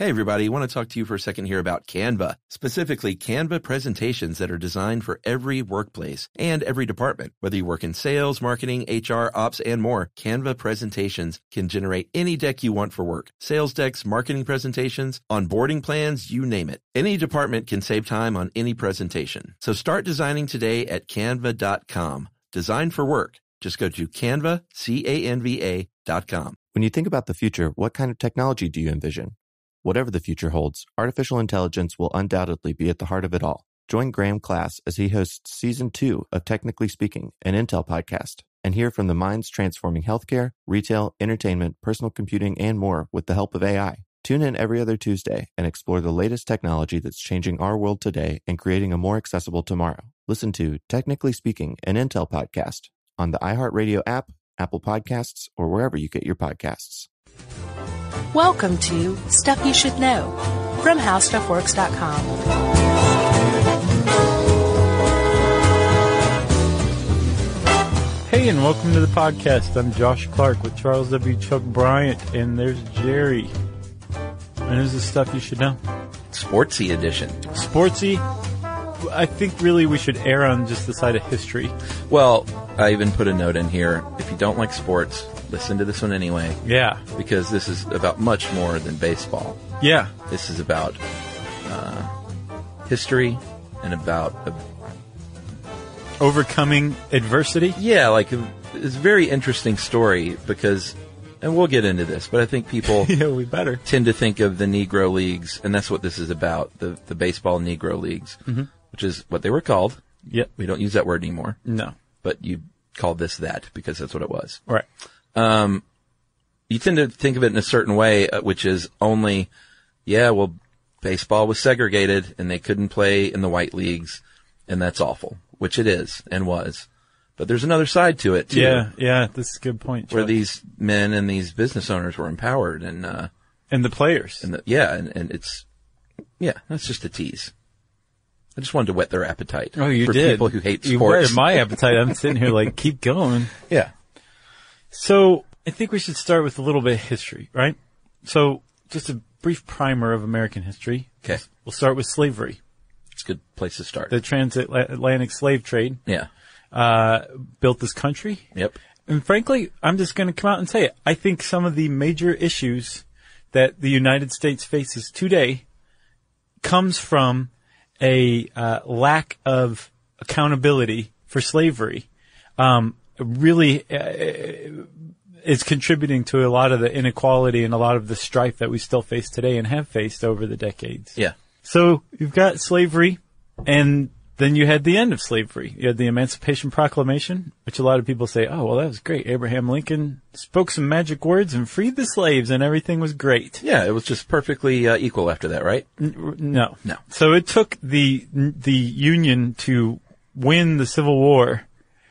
Hey everybody, I want to talk to you for a second here about Canva, specifically Canva presentations that are designed for every workplace and every department. Whether you work in sales, marketing, HR, ops, and more, Canva presentations can generate any deck you want for work. Sales decks, marketing presentations, onboarding plans, you name it. Any department can save time on any presentation. So start designing today at canva.com. Design for work. Just go to Canva, CANVA.com. When you think about the future, what kind of technology do you envision? Whatever the future holds, artificial intelligence will undoubtedly be at the heart of it all. Join Graham Class as he hosts Season 2 of Technically Speaking, an Intel podcast, and hear from the minds transforming healthcare, retail, entertainment, personal computing, and more with the help of AI. Tune in every other Tuesday and explore the latest technology that's changing our world today and creating a more accessible tomorrow. Listen to Technically Speaking, an Intel podcast on the iHeartRadio app, Apple Podcasts, or wherever you get your podcasts. Welcome to Stuff You Should Know from HowStuffWorks.com. Hey, and welcome to the podcast. I'm Josh Clark with Charles W. Chuck Bryant, and there's Jerry. And this is Stuff You Should Know. Sportsy edition. Sportsy. I think really we should err on just the side of history. Well, I even put a note in here. If you don't like sports, listen to this one anyway. Yeah. Because this is about much more than baseball. Yeah. This is about history and about overcoming adversity. Yeah, like it's a very interesting story because, and we'll get into this, but I think people yeah, we better tend to think of the Negro Leagues, and that's what this is about, the baseball Negro Leagues, which is what they were called. Yep. We don't use that word anymore. No. But you call this that because that's what it was. Right. You tend to think of it in a certain way, which is only, baseball was segregated and they couldn't play in the white leagues, and that's awful, which it is and was. But there's another side to it, too. Yeah, this is a good point, Chuck. Where these men and these business owners were empowered and the players. And it's, that's just a tease. I just wanted to whet their appetite. Oh, you for did. People who hate sports. You whetted my appetite. I'm sitting here like, keep going. Yeah. So I think we should start with a little bit of history, right? So just a brief primer of American history. Okay. We'll start with slavery. It's a good place to start. The transatlantic slave trade. Yeah. Built this country. Yep. And frankly, I'm just going to come out and say it. I think some of the major issues that the United States faces today comes from a lack of accountability for slavery. Really is contributing to a lot of the inequality and a lot of the strife that we still face today and have faced over the decades. Yeah. So you've got slavery, and then you had the end of slavery. You had the Emancipation Proclamation, which a lot of people say, oh, well, that was great. Abraham Lincoln spoke some magic words and freed the slaves, and everything was great. Yeah, it was just perfectly equal after that, right? No. No. So it took the Union to win the Civil War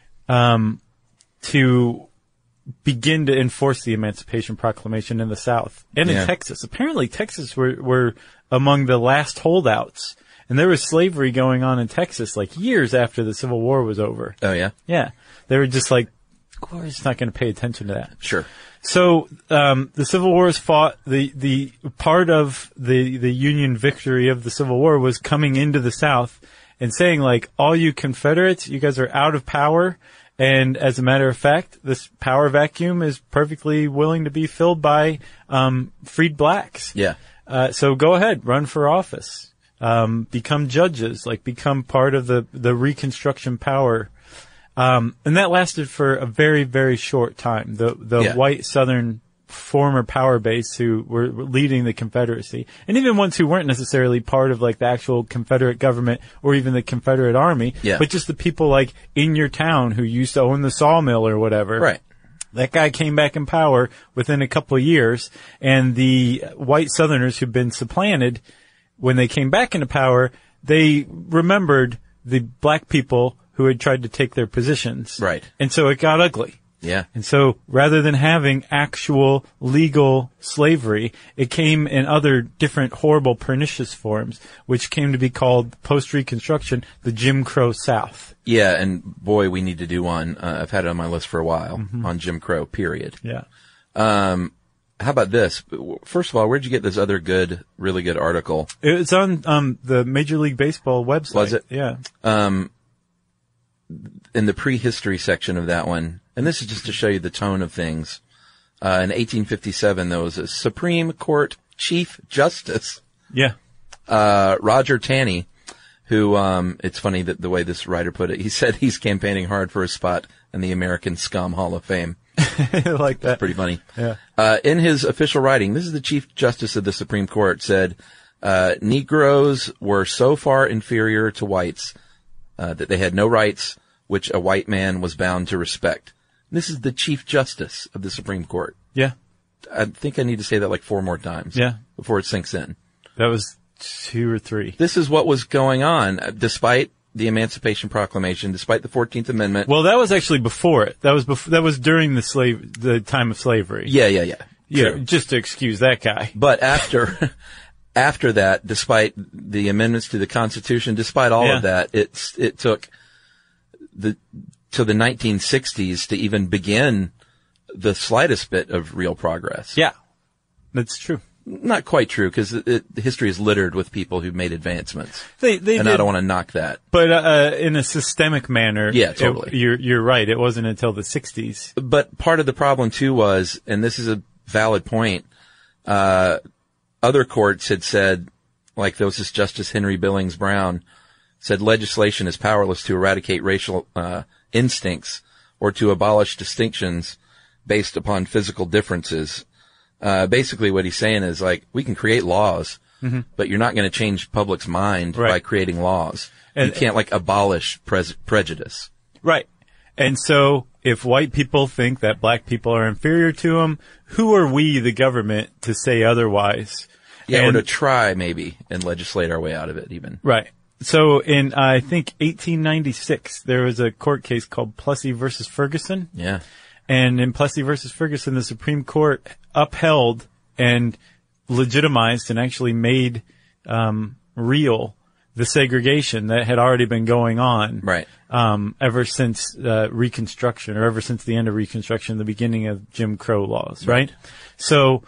to begin to enforce the Emancipation Proclamation in the South and in Texas. Apparently, Texas were among the last holdouts. And there was slavery going on in Texas like years after the Civil War was over. Oh, yeah? Yeah. They were just like, we're just not going to pay attention to that. Sure. So, the Civil War was fought. The part of the Union victory of the Civil War was coming into the South and saying, like, all you Confederates, you guys are out of power. And as a matter of fact, this power vacuum is perfectly willing to be filled by freed blacks. Yeah. So go ahead, run for office. Become judges, like become part of the Reconstruction power. And that lasted for a very, very short time. The white Southern former power base who were leading the Confederacy, and even ones who weren't necessarily part of like the actual Confederate government or even the Confederate Army, but just the people like in your town who used to own the sawmill or whatever. Right. That guy came back in power within a couple of years, and the white Southerners who'd been supplanted, when they came back into power, they remembered the black people who had tried to take their positions. Right. And so it got ugly. Yeah. And so rather than having actual legal slavery, it came in other different horrible pernicious forms, which came to be called post-Reconstruction, the Jim Crow South. Yeah, and boy, we need to do one. I've had it on my list for a while on Jim Crow, period. Yeah. How about this? First of all, where'd you get this other really good article? It's on the Major League Baseball website. Was it? Yeah. In the prehistory section of that one, and this is just to show you the tone of things. In 1857, there was a Supreme Court Chief Justice, Roger Taney, who, it's funny that the way this writer put it, he said he's campaigning hard for a spot in the American Scum Hall of Fame. I like that. It's pretty funny. Yeah. In his official writing, this is the Chief Justice of the Supreme Court said, Negroes were so far inferior to whites, that they had no rights which a white man was bound to respect. This is the Chief Justice of the Supreme Court. Yeah. I think I need to say that like 4 more times. Yeah. Before it sinks in. That was 2 or 3. This is what was going on, despite the Emancipation Proclamation, despite the 14th Amendment. Well, that was actually before it. That was during the time of slavery. Yeah. Yeah, True. just to excuse that guy. But after that, despite the amendments to the Constitution, despite all of that, it took to the 1960s to even begin the slightest bit of real progress. Yeah. That's true. Not quite true, because history is littered with people who've made advancements. They and did, I don't want to knock that. But in a systemic manner. Yeah, totally. You're right. It wasn't until the 60s. But part of the problem too was, and this is a valid point, other courts had said, like there was this Justice Henry Billings Brown, said legislation is powerless to eradicate racial instincts or to abolish distinctions based upon physical differences. Basically what he's saying is like, we can create laws, but you're not going to change public's mind by creating laws. And you can't like abolish prejudice. Right. And so if white people think that black people are inferior to them, who are we, the government, to say otherwise? Yeah, or to try maybe and legislate our way out of it even. Right. So in, I think 1896, there was a court case called Plessy versus Ferguson. Yeah. And in Plessy versus Ferguson, the Supreme Court upheld and legitimized and actually made real the segregation that had already been going on, right? Ever since Reconstruction, or ever since the end of Reconstruction, the beginning of Jim Crow laws, right? So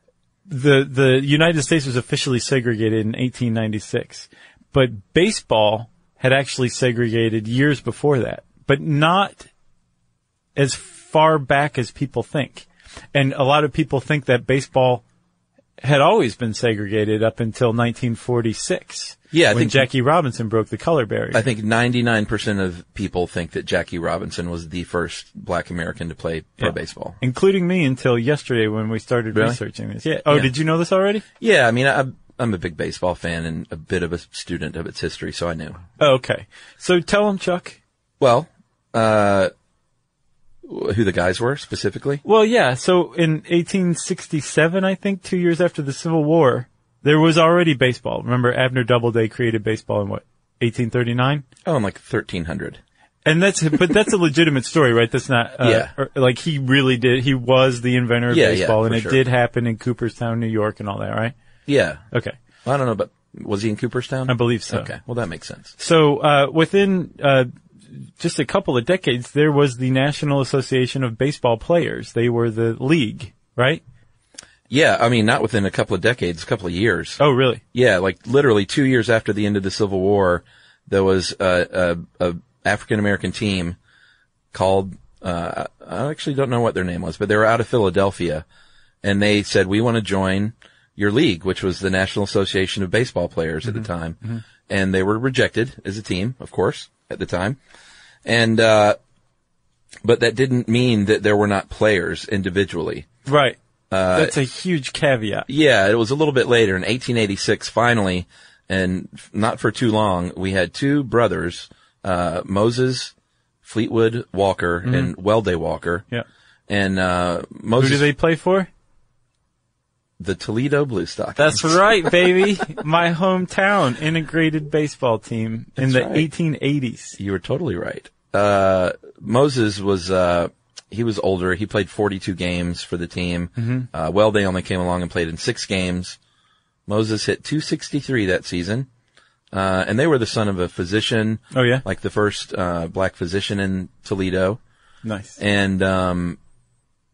the United States was officially segregated in 1896, but baseball had actually segregated years before that, but not as far back as people think. And a lot of people think that baseball had always been segregated up until 1946. Yeah, when Jackie Robinson broke the color barrier. I think 99% of people think that Jackie Robinson was the first black American to play pro baseball. Including me until yesterday when we started researching this. Yeah. Oh, did you know this already? Yeah, I mean, I'm a big baseball fan and a bit of a student of its history, so I knew. Oh, okay. So tell them, Chuck. Well, who the guys were specifically? Well, yeah. So in 1867, I think, 2 years after the Civil War, there was already baseball. Remember, Abner Doubleday created baseball in what, 1839? Oh, in like 1300. And that's a legitimate story, right? That's not, like he really did, he was the inventor of baseball, and it did happen in Cooperstown, New York and all that, right? Yeah. Okay. Well, I don't know, but was he in Cooperstown? I believe so. Okay. Well, that makes sense. So, within, just a couple of decades, there was the National Association of Baseball Players. They were the league, right? Yeah, I mean, not within a couple of decades, a couple of years. Oh, really? Yeah, like literally 2 years after the end of the Civil War, there was a African-American team called, I actually don't know what their name was, but they were out of Philadelphia, and they said, we want to join your league, which was the National Association of Baseball Players at the time. Mm-hmm. And they were rejected as a team, of course, at the time. And, but that didn't mean that there were not players individually. Right. That's a huge caveat. Yeah, it was a little bit later in 1886 finally, and not for too long, we had two brothers, Moses Fleetwood Walker and Welday Walker. Yeah. And, Moses. Who do they play for? The Toledo Blue Stockings. That's right, baby. My hometown integrated baseball team in the 1880s. You were totally right. Moses was, he was older. He played 42 games for the team. Mm-hmm. Welday only came along and played in 6 games. Moses hit .263 that season. And they were the son of a physician. Oh, yeah? Like the first, black physician in Toledo. Nice. And,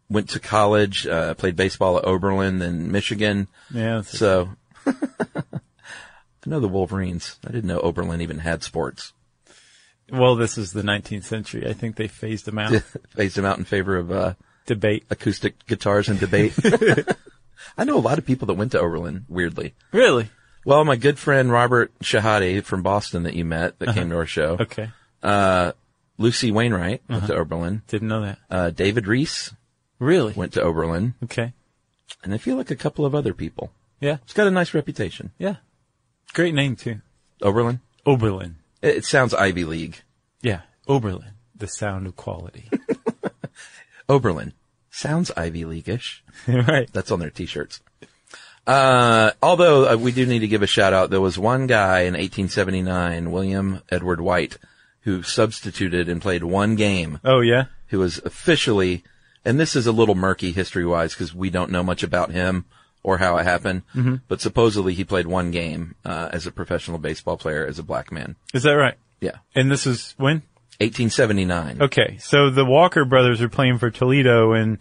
went to college, played baseball at Oberlin, then Michigan. Yeah. So, I know the Wolverines. I didn't know Oberlin even had sports. Well, this is the 19th century. I think they phased them out. Phased them out in favor of, Debate. acoustic guitars and debate. I know a lot of people that went to Oberlin, weirdly. Really? Well, my good friend Robert Shahade from Boston that you met, that came to our show. Okay. Lucy Wainwright went to Oberlin. Didn't know that. David Reese Really? went to Oberlin. Okay. And I feel like a couple of other people. Yeah. It's got a nice reputation. Yeah. Great name, too. Oberlin? Oberlin. It sounds Ivy League. Yeah. Oberlin. The sound of quality. Oberlin. Sounds Ivy League-ish. Right. That's on their t-shirts. Although we do need to give a shout out. There was one guy in 1879, William Edward White, who substituted and played one game, Oh, yeah? who was officially, and this is a little murky history-wise because we don't know much about him or how it happened, but supposedly he played one game as a professional baseball player as a black man. Is that right? Yeah. And this is when? 1879. Okay. So the Walker brothers are playing for Toledo in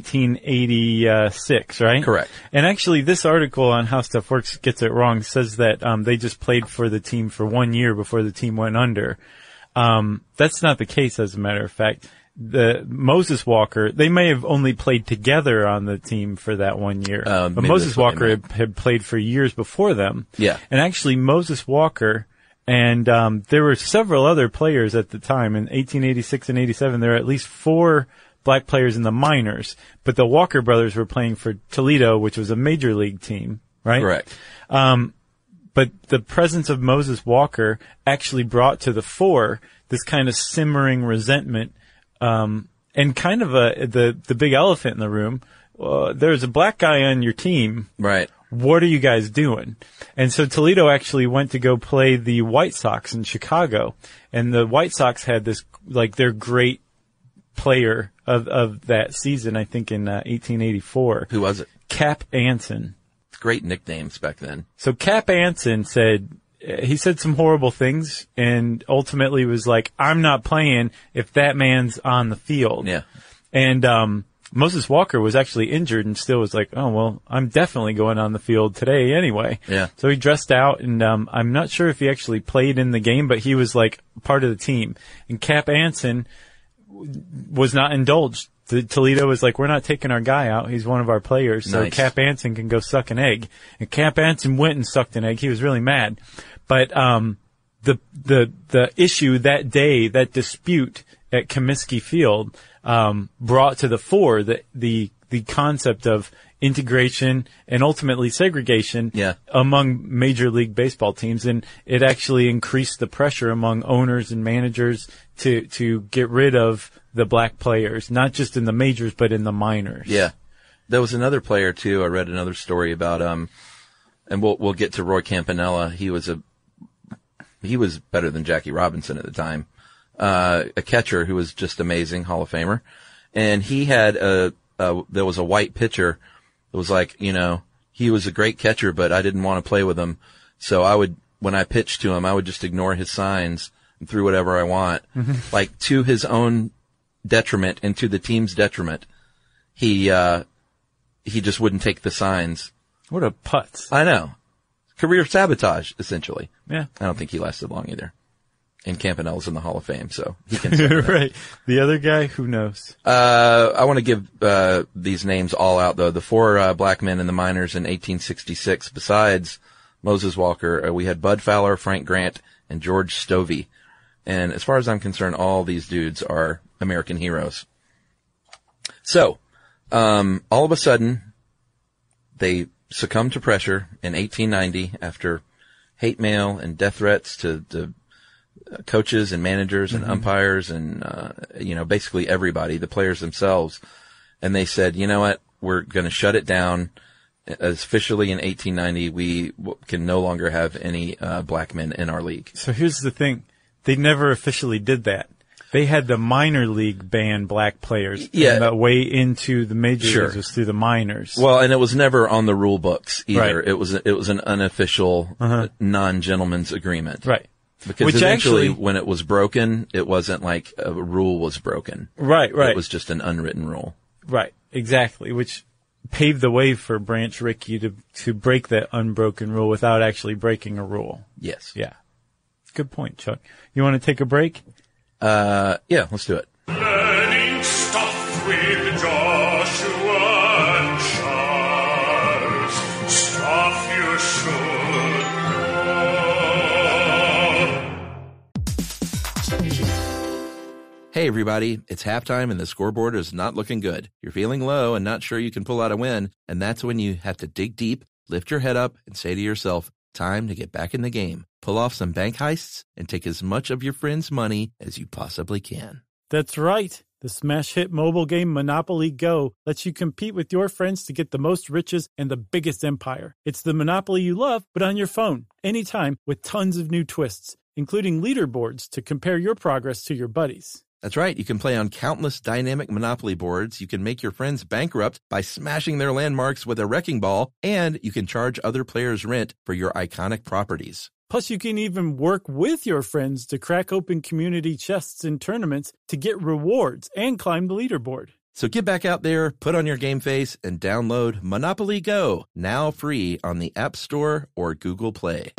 1886, right? Correct. And actually, this article on How Stuff Works gets it wrong. Says that they just played for the team for 1 year before the team went under. That's not the case, as a matter of fact. The Moses Walker, they may have only played together on the team for that 1 year. But maybe Moses that's what they Walker meant. had played for years before them. Yeah. And actually, Moses Walker and there were several other players at the time. In 1886 and 87, there were at least 4 black players in the minors. But the Walker brothers were playing for Toledo, which was a major league team, right? Correct. But the presence of Moses Walker actually brought to the fore this kind of simmering resentment, and kind of the big elephant in the room. There's a black guy on your team. Right. What are you guys doing? And so Toledo actually went to go play the White Sox in Chicago. And the White Sox had this, like, their great player of that season, I think in 1884. Who was it? Cap Anson. Great nicknames back then. So Cap Anson he said some horrible things and ultimately was like, I'm not playing if that man's on the field. Yeah. And, Moses Walker was actually injured and still was like, oh, well, I'm definitely going on the field today anyway. Yeah. So he dressed out and, I'm not sure if he actually played in the game, but he was like part of the team. And Cap Anson was not indulged. Toledo was like, we're not taking our guy out. He's one of our players. So Nice. Cap Anson can go suck an egg. And Cap Anson went and sucked an egg. He was really mad. But, the issue that day, that dispute at Comiskey Field, brought to the fore the concept of integration and ultimately segregation Yeah. among Major League Baseball teams. And it actually increased the pressure among owners and managers to get rid of the black players, not just in the majors, but in the minors. Yeah. There was another player too. I read another story about, and we'll get to Roy Campanella. He was better than Jackie Robinson at the time. A catcher who was just amazing, Hall of Famer. And he had there was a white pitcher that was like, he was a great catcher, but I didn't want to play with him. So when I pitched to him, I would just ignore his signs and threw whatever I want. Like to his own detriment and to the team's detriment. He just wouldn't take the signs. What a putz. I know. Career sabotage, essentially. Yeah. I don't think he lasted long either. And Campanella's in the Hall of Fame, so he can say that. Right. The other guy, who knows? I want to give these names all out, though. The 4 black men in the minors in 1866, besides Moses Walker, we had Bud Fowler, Frank Grant, and George Stovey. And as far as I'm concerned, all these dudes are American heroes. So, all of a sudden, they succumbed to pressure in 1890 after hate mail and death threats to coaches and managers and umpires and, basically everybody, the players themselves. And they said, you know what? We're going to shut it down. As officially in 1890, we can no longer have any black men in our league. So here's the thing. They never officially did that. They had the minor league ban black players. Yeah. And the way into the major Sure. leagues was through the minors. Well, and it was never on the rule books either. Right. It was an unofficial non-gentleman's agreement. Right. Because Which eventually, actually- when it was broken, it wasn't like a rule was broken. Right. It was just an unwritten rule. Right. Exactly, which paved the way for Branch Rickey to break that unbroken rule without actually breaking a rule. Yes. Yeah. Good point, Chuck. You want to take a break? Yeah, let's do it. Learning stuff with Joshua and Charles. Stuff you should know. Hey everybody, it's halftime and the scoreboard is not looking good. You're feeling low and not sure you can pull out a win, and that's when you have to dig deep, lift your head up, and say to yourself, time to get back in the game. Pull off some bank heists and take as much of your friends' money as you possibly can. That's right. The smash hit mobile game Monopoly Go lets you compete with your friends to get the most riches and the biggest empire. It's the Monopoly you love, but on your phone, anytime, with tons of new twists, including leaderboards to compare your progress to your buddies. That's right. You can play on countless dynamic Monopoly boards. You can make your friends bankrupt by smashing their landmarks with a wrecking ball, and you can charge other players rent for your iconic properties. Plus, you can even work with your friends to crack open community chests in tournaments to get rewards and climb the leaderboard. So get back out there, put on your game face, and download Monopoly Go, now free on the App Store or Google Play.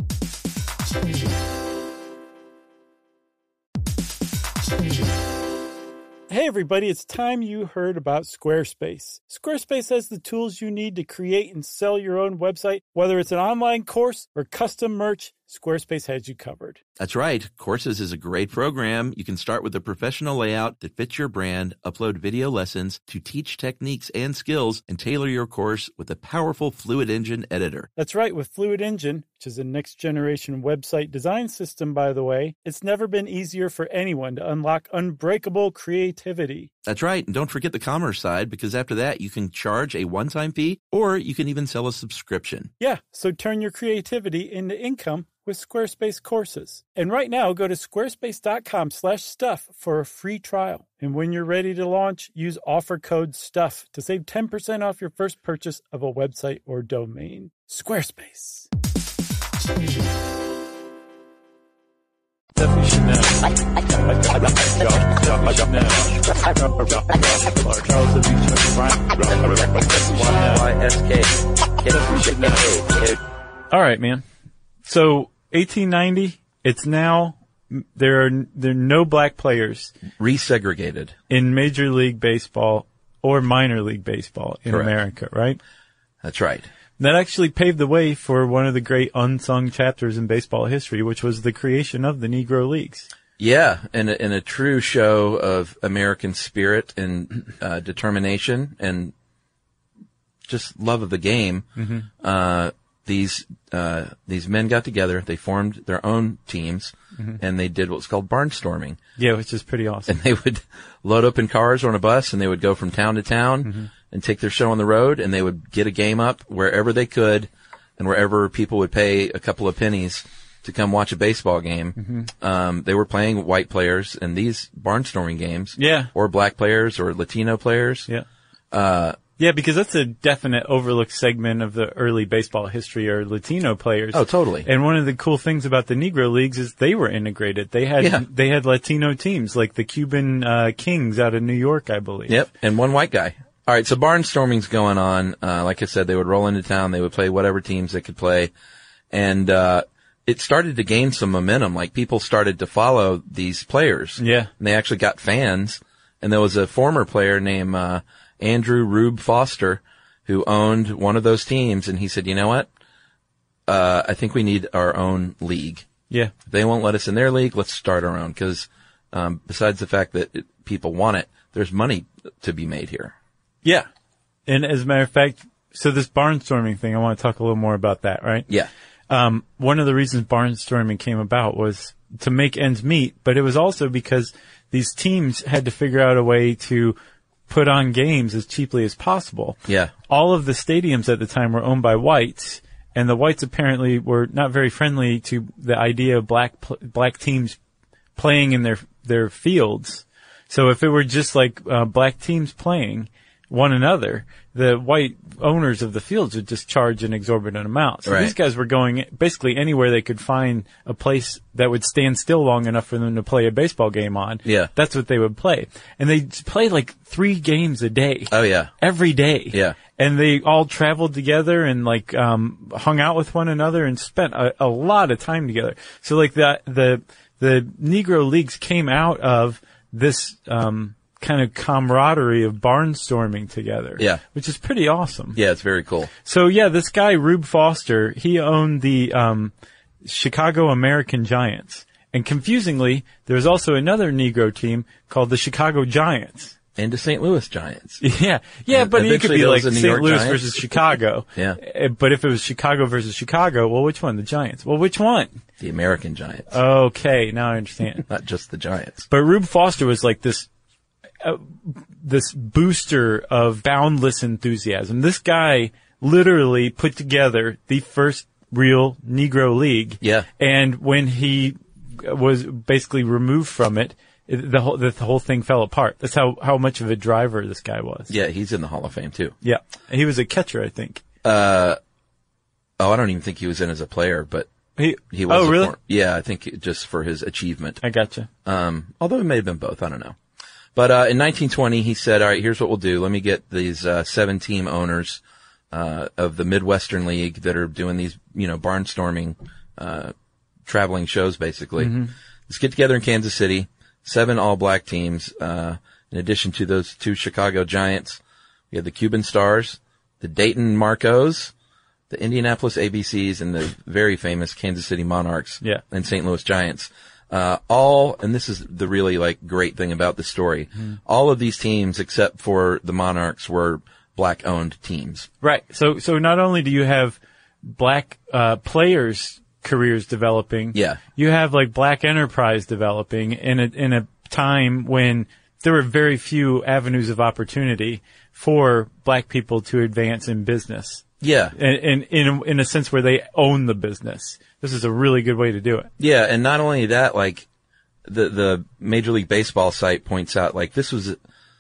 Hey everybody, it's time you heard about Squarespace. Squarespace has the tools you need to create and sell your own website. Whether it's an online course or custom merch, Squarespace has you covered. That's right. Courses is a great program. You can start with a professional layout that fits your brand, upload video lessons to teach techniques and skills, and tailor your course with a powerful Fluid Engine editor. That's right. With Fluid Engine, which is a next-generation website design system, by the way, it's never been easier for anyone to unlock unbreakable creativity. That's right. And don't forget the commerce side, because after that, you can charge a one-time fee, or you can even sell a subscription. Yeah, so turn your creativity into income with Squarespace courses. And right now, go to squarespace.com/stuff for a free trial. And when you're ready to launch, use offer code STUFF to save 10% off your first purchase of a website or domain. Squarespace. Stuff you should know. Charles W. All right, man. So 1890, it's now there are no black players Resegregated. in Major League Baseball or minor league baseball in Correct. America, right? That's right. That actually paved the way for one of the great unsung chapters in baseball history, which was the creation of the Negro Leagues. Yeah, and a true show of American spirit and determination and just love of the game. Mm-hmm. These men got together, they formed their own teams, and they did what's called barnstorming. Yeah, which is pretty awesome. And they would load up in cars or on a bus, and they would go from town to town and take their show on the road, and they would get a game up wherever they could, and wherever people would pay a couple of pennies to come watch a baseball game. They were playing white players in these barnstorming games. Yeah. Or black players or Latino players. Yeah. Yeah, because that's a definite overlooked segment of the early baseball history are Latino players. Oh, totally. And one of the cool things about the Negro Leagues is they were integrated. They had Latino teams like the Cuban Kings out of New York, I believe. Yep. And one white guy. All right. So barnstorming's going on. Like I said, they would roll into town. They would play whatever teams they could play. And, it started to gain some momentum. Like people started to follow these players. Yeah. And they actually got fans. And there was a former player named, Andrew Rube Foster, who owned one of those teams, and he said, you know what? I think we need our own league. Yeah. If they won't let us in their league, let's start our own, because besides the fact that people want it, there's money to be made here. Yeah. And as a matter of fact, so this barnstorming thing, I want to talk a little more about that, right? Yeah. One of the reasons barnstorming came about was to make ends meet, but it was also because these teams had to figure out a way to put on games as cheaply as possible. Yeah. All of the stadiums at the time were owned by whites, and the whites apparently were not very friendly to the idea of black teams playing in their fields. So if it were just like black teams playing, one another, the white owners of the fields would just charge an exorbitant amount. So Right. these guys were going basically anywhere they could find a place that would stand still long enough for them to play a baseball game on. Yeah. That's what they would play. And they'd play like 3 games a day. Oh, yeah. Every day. Yeah. And they all traveled together and like hung out with one another and spent a lot of time together. So like the Negro Leagues came out of this kind of camaraderie of barnstorming together. Yeah. Which is pretty awesome. Yeah, it's very cool. So yeah, this guy Rube Foster, he owned the Chicago American Giants. And confusingly, there's also another Negro team called the Chicago Giants. And the St. Louis Giants. Yeah, And but it could eventually be those like are New St. York Louis Giants. versus Chicago. Yeah. But if it was Chicago versus Chicago, well, which one? The Giants. Well, which one? The American Giants. Okay, now I understand. Not just the Giants. But Rube Foster was like this booster of boundless enthusiasm. This guy literally put together the first real Negro League. Yeah. And when he was basically removed from it, the whole thing fell apart. That's how much of a driver this guy was. Yeah, he's in the Hall of Fame, too. Yeah. He was a catcher, I think. I don't even think he was in as a player, but he was. Oh, really? Yeah, I think just for his achievement. I gotcha. Although it may have been both, I don't know. But in 1920, he said, all right, here's what we'll do. Let me get these 7-team owners of the Midwestern League that are doing these, barnstorming traveling shows, basically. Mm-hmm. Let's get together in Kansas City, 7 all-black teams. In addition to those 2 Chicago Giants, we had the Cuban Stars, the Dayton Marcos, the Indianapolis ABCs, and the very famous Kansas City Monarchs and St. Louis Giants. And this is the really great thing about the story. All of these teams, except for the Monarchs, were black-owned teams. Right. So not only do you have black players' careers developing, you have black enterprise developing in a time when there were very few avenues of opportunity for black people to advance in business. Yeah. And in a sense where they own the business. This is a really good way to do it. Yeah, and not only that, the Major League Baseball site points out, this was,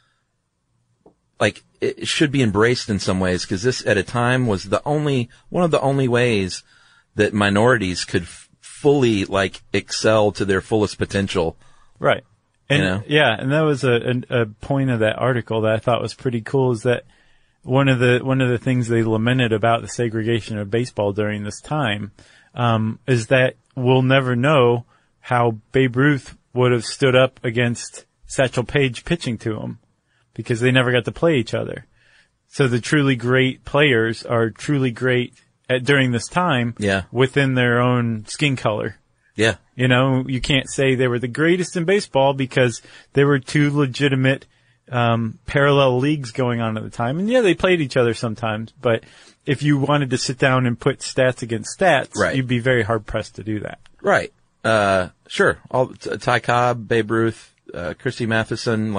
it should be embraced in some ways, because this at a time was one of the only ways that minorities could fully, excel to their fullest potential. Right. And, yeah, and that was a point of that article that I thought was pretty cool, is that one of the things they lamented about the segregation of baseball during this time, is that we'll never know how Babe Ruth would have stood up against Satchel Paige pitching to him, because they never got to play each other. So the truly great players are truly great during this time within their own skin color. Yeah. You can't say they were the greatest in baseball because there were 2 legitimate parallel leagues going on at the time. And yeah, they played each other sometimes, but if you wanted to sit down and put stats against stats, you'd be very hard pressed to do that. Right. Sure. Ty Cobb, Babe Ruth, Christy Matheson,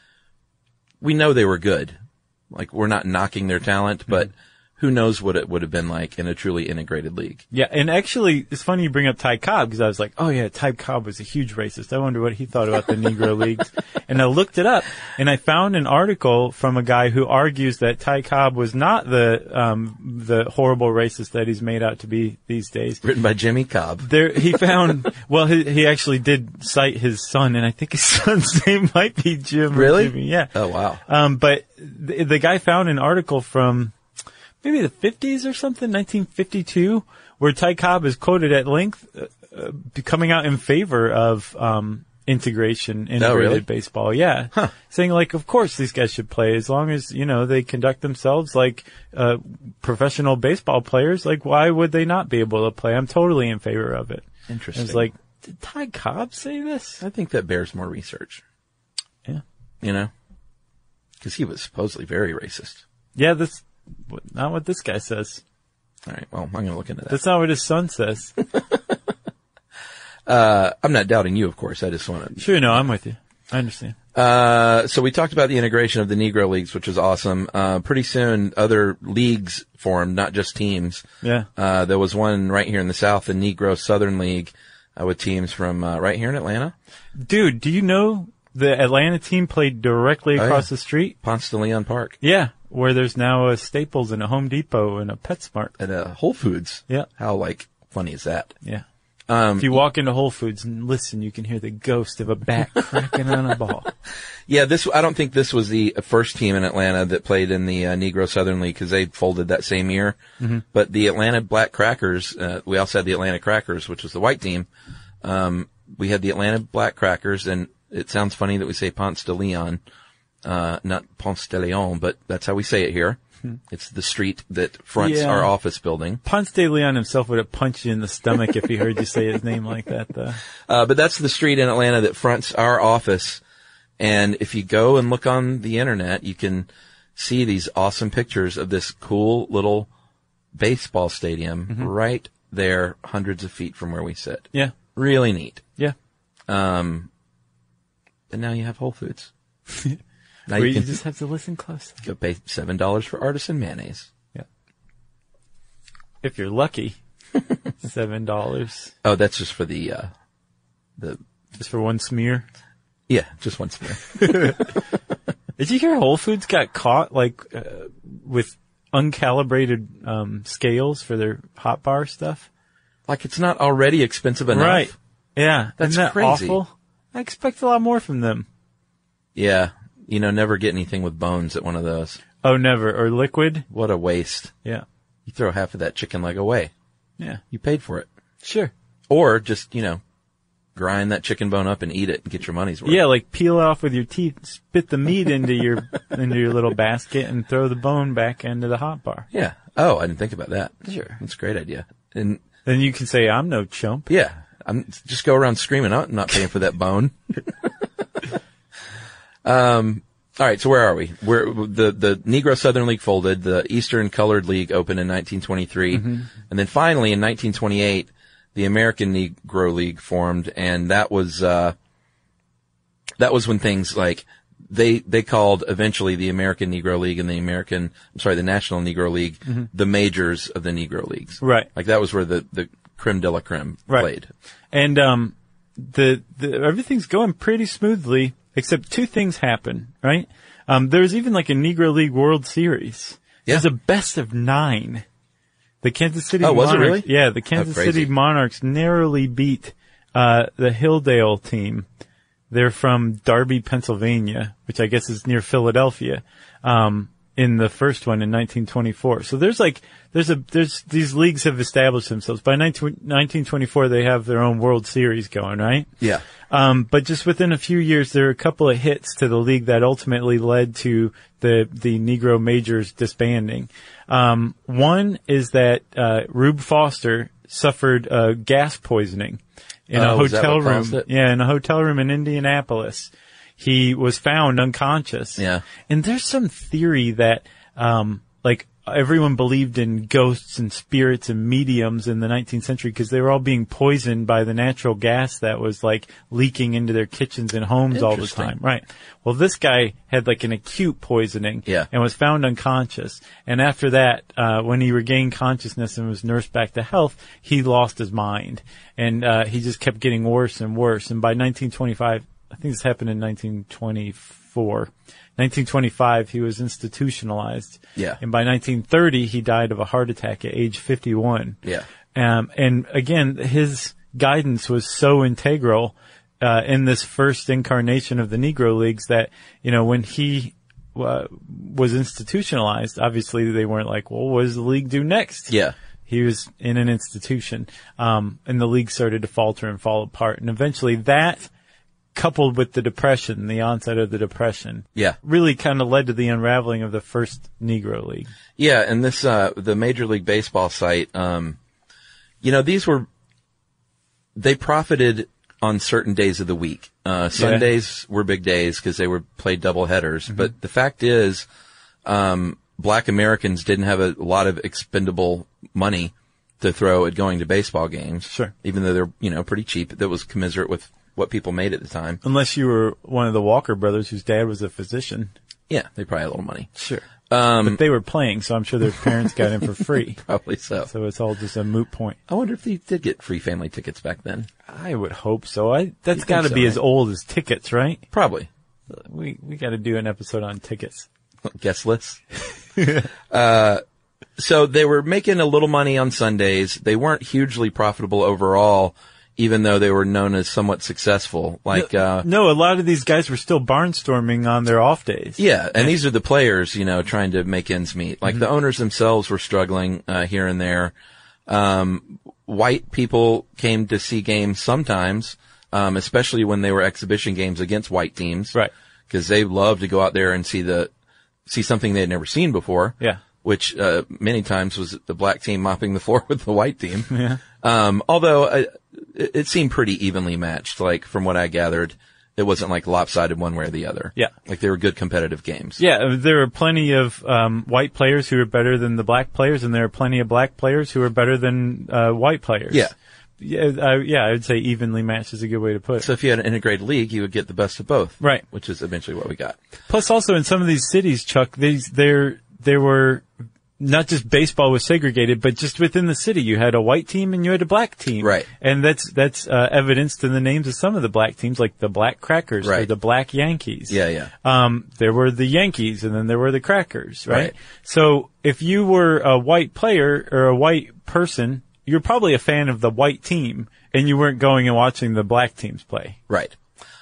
we know they were good. We're not knocking their talent, but who knows what it would have been like in a truly integrated league. Yeah, and actually, it's funny you bring up Ty Cobb, because I was like, oh yeah, Ty Cobb was a huge racist. I wonder what he thought about the Negro Leagues. And I looked it up, and I found an article from a guy who argues that Ty Cobb was not the horrible racist that he's made out to be these days. Written by Jimmy Cobb. He found, well, he actually did cite his son, and I think his son's name might be Jim. Really? Or Jimmy. Yeah. Oh, wow. But the guy found an article from maybe the 50s or something, 1952, where Ty Cobb is quoted at length coming out in favor of integrated baseball. Yeah. Huh. Saying, of course these guys should play as long as, they conduct themselves like professional baseball players. Why would they not be able to play? I'm totally in favor of it. Interesting. It's did Ty Cobb say this? I think that bears more research. Yeah. Because he was supposedly very racist. Yeah, that's not what this guy says. All right, well, I'm going to look into that. That's not what his son says. I'm not doubting you, of course. I just want to... Sure, no, I'm with you. I understand. So we talked about the integration of the Negro Leagues, which was awesome. Pretty soon, other leagues formed, not just teams. Yeah. There was one right here in the South, the Negro Southern League, with teams from right here in Atlanta. Dude, do you know The Atlanta team played directly across the street. Ponce de Leon Park. Yeah, where there's now a Staples and a Home Depot and a PetSmart. At a Whole Foods. Yeah. How, funny is that? Yeah. If you walk into Whole Foods and listen, you can hear the ghost of a bat cracking on a ball. Yeah, I don't think this was the first team in Atlanta that played in the Negro Southern League because they folded that same year. Mm-hmm. But the Atlanta Black Crackers, we also had the Atlanta Crackers, which was the white team. We had the Atlanta Black Crackers, and it sounds funny that we say Ponce de Leon, not Ponce de Leon, but that's how we say it here. It's the street that fronts our office building. Ponce de Leon himself would have punched you in the stomach if he heard you say his name like that, though. But that's the street in Atlanta that fronts our office. And if you go and look on the internet, you can see these awesome pictures of this cool little baseball stadium right there, hundreds of feet from where we sit. Yeah. Really neat. Yeah. And now you have Whole Foods. Now you just have to listen closely. Go pay $7 for artisan mayonnaise. Yeah. If you're lucky, $7. Oh, that's just for the just for one smear? Yeah, just one smear. Did you hear Whole Foods got caught with uncalibrated scales for their hot bar stuff? Like it's not already expensive enough. Right. Yeah. That's Isn't that crazy. Awful? I expect a lot more from them. Yeah. Never get anything with bones at one of those. Oh, never. Or liquid? What a waste. Yeah. You throw half of that chicken leg away. Yeah. You paid for it. Sure. Or just, grind that chicken bone up and eat it and get your money's worth. Yeah, peel it off with your teeth, spit the meat into your little basket and throw the bone back into the hot bar. Yeah. Oh, I didn't think about that. Sure. That's a great idea. And then you can say, I'm no chump. Yeah. Just go around screaming, I'm not paying for that bone. All right, so where are we? The Negro Southern League folded, the Eastern Colored League opened in 1923, and then finally in 1928, the American Negro League formed, and that was when things they called eventually the American Negro League and the National Negro League, the majors of the Negro Leagues. Right. That was where the creme de la creme played. And, everything's going pretty smoothly. Except two things happen, right? There's even a Negro League World Series. Yeah. There's a best of 9. The Kansas City was it Monarchs. really? Yeah, the Kansas City Monarchs narrowly beat, the Hilldale team. They're from Darby, Pennsylvania, which I guess is near Philadelphia, in the first one in 1924. So there's these leagues have established themselves. By 1924, they have their own World Series going, right? Yeah. But just within a few years, there are a couple of hits to the league that ultimately led to the Negro majors disbanding. One is that, Rube Foster suffered, gas poisoning in a hotel room. Yeah, in a hotel room in Indianapolis. He was found unconscious. Yeah. And there's some theory that, everyone believed in ghosts and spirits and mediums in the 19th century because they were all being poisoned by the natural gas that was leaking into their kitchens and homes all the time. Right. Well, this guy had an acute poisoning and was found unconscious. And after that, when he regained consciousness and was nursed back to health, he lost his mind. And, he just kept getting worse and worse. And by 1925, I think this happened in 1924. 1925, he was institutionalized. Yeah. And by 1930, he died of a heart attack at age 51. Yeah. And again, his guidance was so integral, in this first incarnation of the Negro Leagues that, when he, was institutionalized, obviously they weren't well, what does the league do next? Yeah. He was in an institution, and the league started to falter and fall apart. And eventually that, coupled with the Depression, the onset of the Depression, really kind of led to the unraveling of the first Negro League. Yeah, and this, the Major League Baseball site, they profited on certain days of the week. Sundays were big days because they were played double headers. But the fact is, black Americans didn't have a lot of expendable money to throw at going to baseball games. Sure. Even though they're, pretty cheap. That was commensurate with what people made at the time. Unless you were one of the Walker brothers whose dad was a physician. Yeah, they probably had a little money. Sure. But they were playing, so I'm sure their parents got in for free. Probably so. So it's all just a moot point. I wonder if they did get free family tickets back then. I would hope so. That's You got to think be so, as right? old as tickets, right? Probably. We got to do an episode on tickets. Guest list. So they were making a little money on Sundays. They weren't hugely profitable overall, even though they were known as somewhat successful. No, a lot of these guys were still barnstorming on their off days. Yeah, and these are the players, trying to make ends meet. Like the owners themselves were struggling here and there. White people came to see games sometimes, especially when they were exhibition games against white teams. Right. Because they loved to go out there and see something they had never seen before. Yeah. Which many times was the black team mopping the floor with the white team. Yeah. Although it seemed pretty evenly matched. Like from what I gathered, it wasn't like lopsided one way or the other. Yeah. Like they were good competitive games. Yeah, there were plenty of white players who were better than the black players, and there are plenty of black players who are better than white players. Yeah. I would say evenly matched is a good way to put it. So if you had an integrated league, you would get the best of both. Right. Which is eventually what we got. Plus, also in some of these cities, Chuck, there were not just baseball was segregated, but just within the city, you had a white team and you had a black team. Right. And that's evidenced in the names of some of the black teams, like the Black Crackers or Right. the Black Yankees. Yeah, yeah. There were the Yankees and then there were the Crackers, right? Right. So if you were a white player or a white person, you're probably a fan of the white team and you weren't going and watching the black teams play. Right.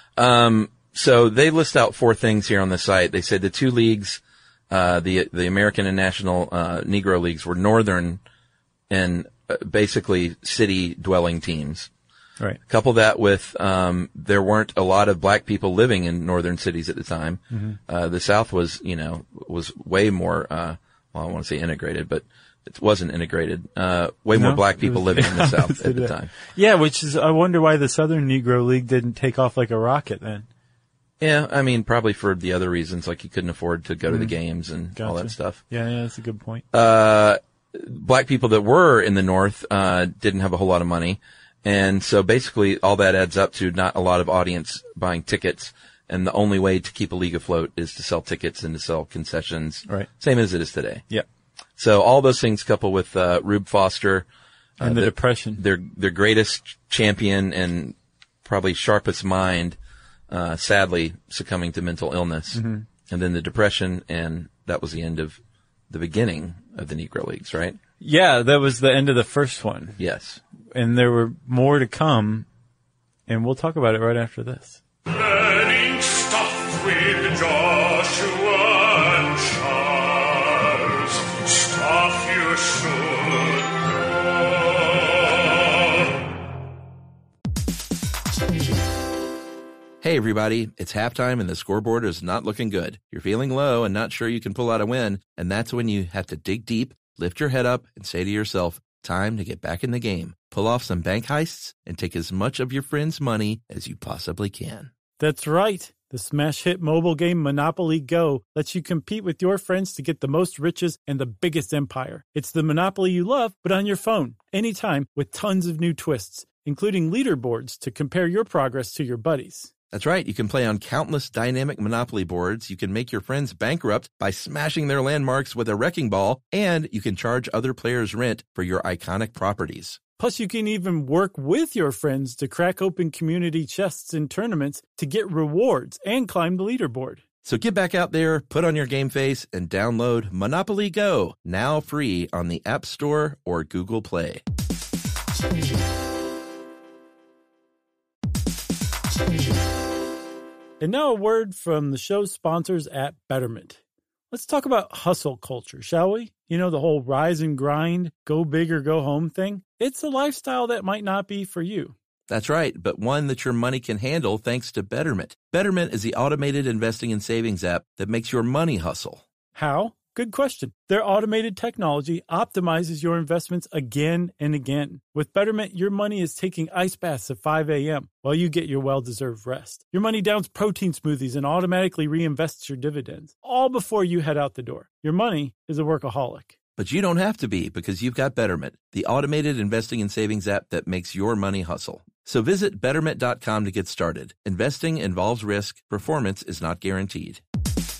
So they list out 4 things here on the site. They said the 2 leagues, the American and National Negro Leagues were northern and basically city dwelling teams. Right. Couple that with there weren't a lot of black people living in northern cities at the time. Mm-hmm. The South was way more I want to say integrated, but it wasn't integrated. Way more black people living in the South at the time. Yeah, which is I wonder why the Southern Negro League didn't take off like a rocket then. Yeah, I mean probably for the other reasons, like you couldn't afford to go to the games and all that stuff. Yeah, that's a good point. Black people that were in the North didn't have a whole lot of money. And so basically all that adds up to not a lot of audience buying tickets. And the only way to keep a league afloat is to sell tickets and to sell concessions. Right. Same as it is today. Yep. So all those things coupled with Rube Foster. And the Depression. Their greatest champion and probably sharpest mind, sadly succumbing to mental illness. Mm-hmm. And then the Depression, and that was the end of the beginning of the Negro Leagues, right? Yeah, that was the end of the first one. Yes. And there were more to come, and we'll talk about it right after this. Learning stuff with Joshua and Charles. Stuff you should know. Hey everybody, it's halftime and the scoreboard is not looking good. You're feeling low and not sure you can pull out a win, and that's when you have to dig deep, lift your head up, and say to yourself, time to get back in the game. Pull off some bank heists and take as much of your friends' money as you possibly can. That's right. The smash hit mobile game Monopoly Go lets you compete with your friends to get the most riches and the biggest empire. It's the Monopoly you love, but on your phone, anytime, with tons of new twists, including leaderboards to compare your progress to your buddies. That's right. You can play on countless dynamic Monopoly boards. You can make your friends bankrupt by smashing their landmarks with a wrecking ball, and you can charge other players rent for your iconic properties. Plus, you can even work with your friends to crack open community chests in tournaments to get rewards and climb the leaderboard. So get back out there, put on your game face, and download Monopoly Go, now free on the App Store or Google Play. And now a word from the show's sponsors at Betterment. Let's talk about hustle culture, shall we? You know, the whole rise and grind, go big or go home thing. It's a lifestyle that might not be for you. That's right, but one that your money can handle thanks to Betterment. Betterment is the automated investing and savings app that makes your money hustle. How? Good question. Their automated technology optimizes your investments again and again. With Betterment, your money is taking ice baths at 5 a.m. while you get your well-deserved rest. Your money downs protein smoothies and automatically reinvests your dividends, all before you head out the door. Your money is a workaholic. But you don't have to be, because you've got Betterment, the automated investing and savings app that makes your money hustle. So visit Betterment.com to get started. Investing involves risk. Performance is not guaranteed.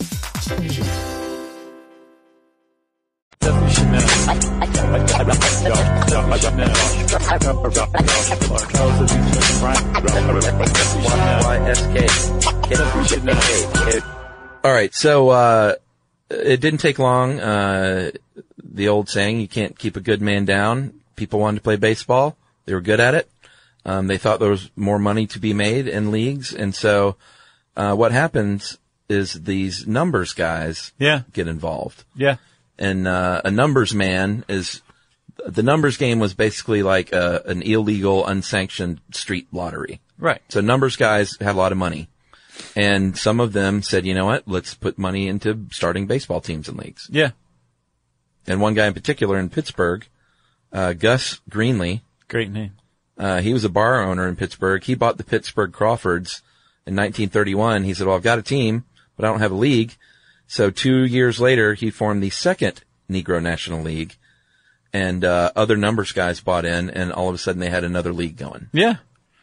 All right, so it didn't take long. The old saying, you can't keep a good man down. People wanted to play baseball. They were good at it. They thought there was more money to be made in leagues. And so what happens is these numbers guys get involved. Yeah. And a numbers man the numbers game was basically like an illegal, unsanctioned street lottery. Right. So numbers guys had a lot of money. And some of them said, you know what, let's put money into starting baseball teams and leagues. Yeah. And one guy in particular in Pittsburgh, Gus Greenlee. Great name. He was a bar owner in Pittsburgh. He bought the Pittsburgh Crawfords in 1931. He said, well, I've got a team, but I don't have a league. So 2 years later, he formed the second Negro National League. And other numbers guys bought in, and all of a sudden they had another league going. Yeah.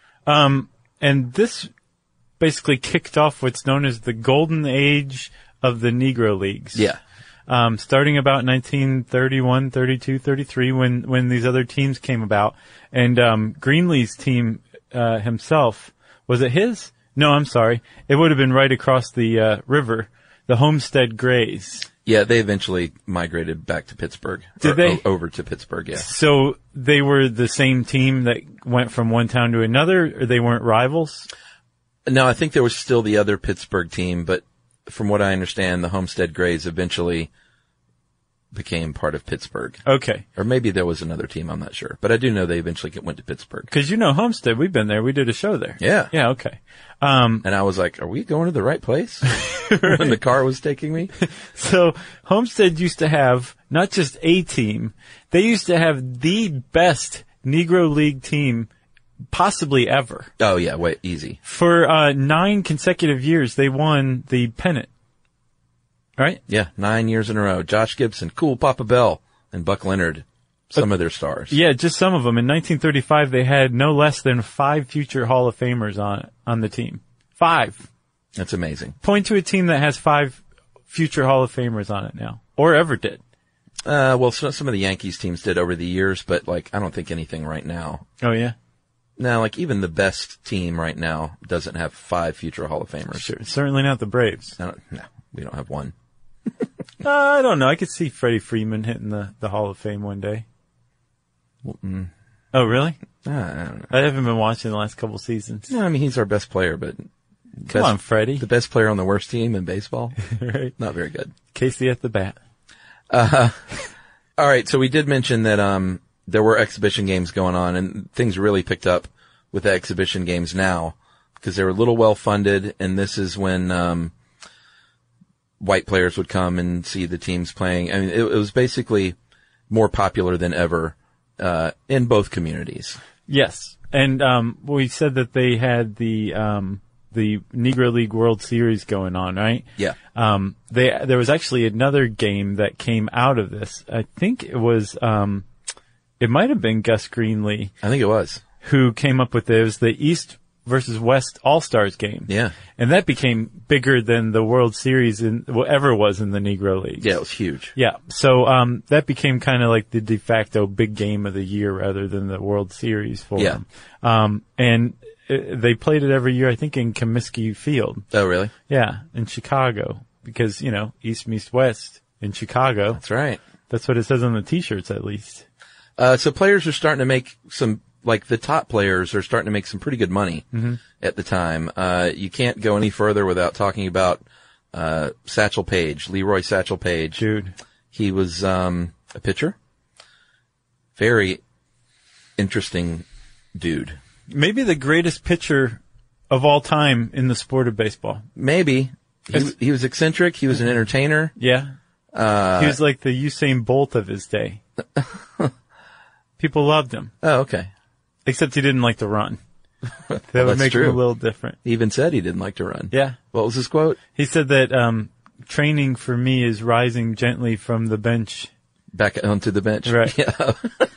And this basically kicked off what's known as the golden age of the Negro Leagues. Yeah. Starting about 1931, 32, 33, when these other teams came about. And Greenlee's team himself, was it his? No, I'm sorry. It would have been right across the river, the Homestead Grays. Yeah, they eventually migrated back to Pittsburgh. Did they? Over to Pittsburgh, yeah. So they were the same team that went from one town to another, or they weren't rivals? No, I think there was still the other Pittsburgh team, but from what I understand, the Homestead Grays eventually became part of Pittsburgh. Okay. Or maybe there was another team, I'm not sure. But I do know they eventually went to Pittsburgh. Because you know Homestead, we've been there. We did a show there. Yeah. Yeah, okay. And I was like, are we going to the right place? Right. When the car was taking me? So Homestead used to have not just a team, they used to have the best Negro League team possibly ever. Oh, yeah, wait, easy. For 9 consecutive years, they won the pennant. Right? Yeah, 9 years in a row. Josh Gibson, Cool Papa Bell, and Buck Leonard, some of their stars. Yeah, just some of them. In 1935, they had no less than 5 future Hall of Famers on the team. 5. That's amazing. Point to a team that has 5 future Hall of Famers on it now, or ever did. Well, some of the Yankees teams did over the years, but like, I don't think anything right now. Oh, yeah? Now, like, even the best team right now doesn't have 5 future Hall of Famers. Sure. Certainly not the Braves. No, we don't have one. I don't know. I could see Freddie Freeman hitting the Hall of Fame one day. Oh, really? I don't know. I haven't been watching the last couple seasons. No, I mean, he's our best player, but Come on, Freddie. the best player on the worst team in baseball. Right. Not very good. Casey at the bat. All right. So we did mention that, there were exhibition games going on, and things really picked up with the exhibition games now because they were a little well funded, and this is when, white players would come and see the teams playing. I mean, it was basically more popular than ever, in both communities. Yes. And, we said that they had the Negro League World Series going on, right? Yeah. There was actually another game that came out of this. I think it was, it might have been Gus Greenlee. I think it was. Who came up with it. It was the East versus West All-Stars game. Yeah. And that became bigger than the World Series ever was in the Negro League. Yeah, it was huge. Yeah. So, that became kind of like the de facto big game of the year rather than the World Series for them. And they played it every year, I think, in Comiskey Field. Oh, really? Yeah, in Chicago. Because, you know, East meets West in Chicago. That's right. That's what it says on the t-shirts, at least. So players are starting to make some, like the top players are starting to make some pretty good money at the time. You can't go any further without talking about, Satchel Paige, Leroy Satchel Paige. Dude. He was, a pitcher. Very interesting dude. Maybe the greatest pitcher of all time in the sport of baseball. Maybe. He was eccentric. He was an entertainer. Yeah. He was like the Usain Bolt of his day. People loved him. Oh, okay. Except he didn't like to run. That would make him a little different. He even said he didn't like to run. Yeah. What was his quote? He said that, training for me is rising gently from the bench. Back onto the bench. Right. Yeah.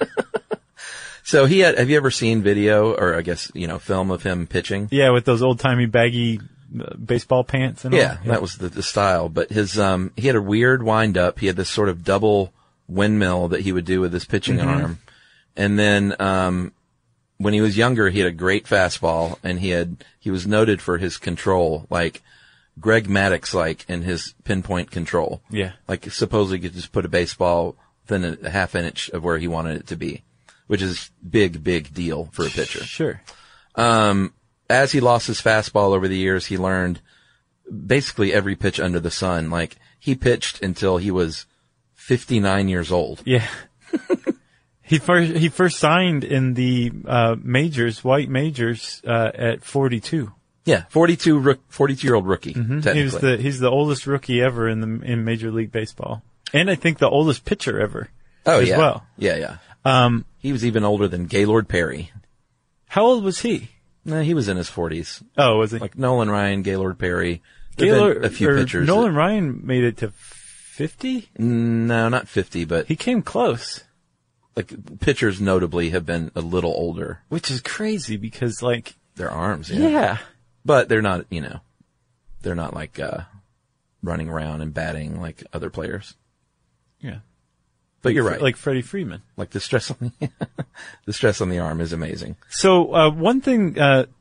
So have you ever seen video or I guess, film of him pitching? Yeah, with those old-timey baggy baseball pants and all. Yeah, that was the style. But his he had a weird wind up. He had this sort of double windmill that he would do with his pitching arm. And then when he was younger, he had a great fastball, and he was noted for his control, like Greg Maddux like in his pinpoint control. Yeah. Like supposedly he could just put a baseball within a half inch of where he wanted it to be, which is big deal for a pitcher. Sure. As he lost his fastball over the years, he learned basically every pitch under the sun. Like, he pitched until he was 59 years old. Yeah. He first signed in the majors, white majors, at 42. Yeah, 42-year-old rookie, technically. He's the oldest rookie ever in Major League Baseball. And I think the oldest pitcher ever. Oh, as yeah. well. Yeah. He was even older than Gaylord Perry. How old was he? He was in his 40s. Oh, was he? Like Nolan Ryan, Gaylord Perry. A few pitchers. Nolan Ryan made it to 50? No, not 50, but He came close. like pitchers notably have been a little older. Which is crazy because, like... Their arms, Yeah. But they're not, they're not like, running around and batting like other players. Yeah. But you're right. Like Freddie Freeman. Like the stress on the arm is amazing. So, one thing,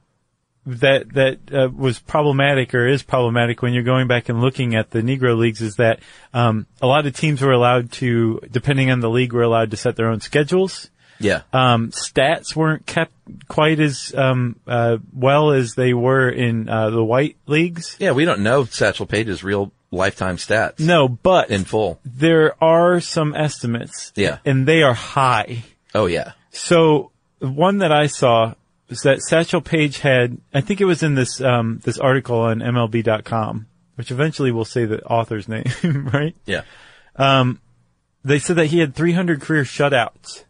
that was problematic or is problematic when you're going back and looking at the Negro Leagues is that, a lot of teams were allowed to, depending on the league, were allowed to set their own schedules. Yeah. Stats weren't kept quite as, well as they were in, the white leagues. Yeah, we don't know Satchel Paige's real lifetime stats. No, but in full. There are some estimates. Yeah. And they are high. Oh, yeah. So, one that I saw was that Satchel Paige had, I think it was in this, this article on MLB.com, which eventually will say the author's name, right? Yeah. They said that he had 300 career shutouts.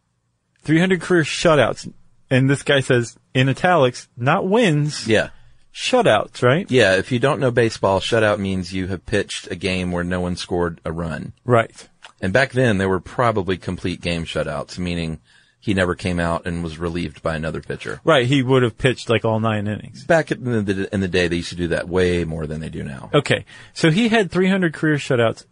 300 career shutouts. And this guy says, in italics, not wins. Yeah. Shutouts, right? Yeah, if you don't know baseball, shutout means you have pitched a game where no one scored a run. Right. And back then, there were probably complete game shutouts, meaning he never came out and was relieved by another pitcher. Right, he would have pitched like all 9 innings. Back in the day, they used to do that way more than they do now. Okay, so he had 300 career shutouts.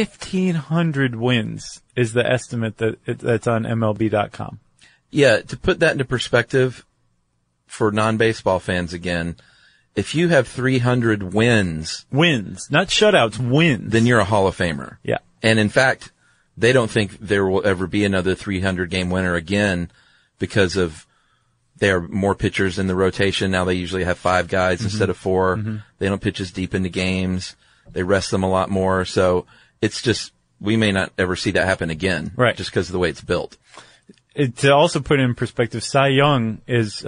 1,500 wins is the estimate that's on MLB.com. Yeah, to put that into perspective for non-baseball fans again, if you have 300 wins, not shutouts, wins, then you're a Hall of Famer. Yeah. And in fact, they don't think there will ever be another 300 game winner again because of there are more pitchers in the rotation. Now they usually have 5 guys instead of 4. Mm-hmm. They don't pitch as deep into games. They rest them a lot more. So it's just, we may not ever see that happen again. Right. Just because of the way it's built. To also put it in perspective, Cy Young is,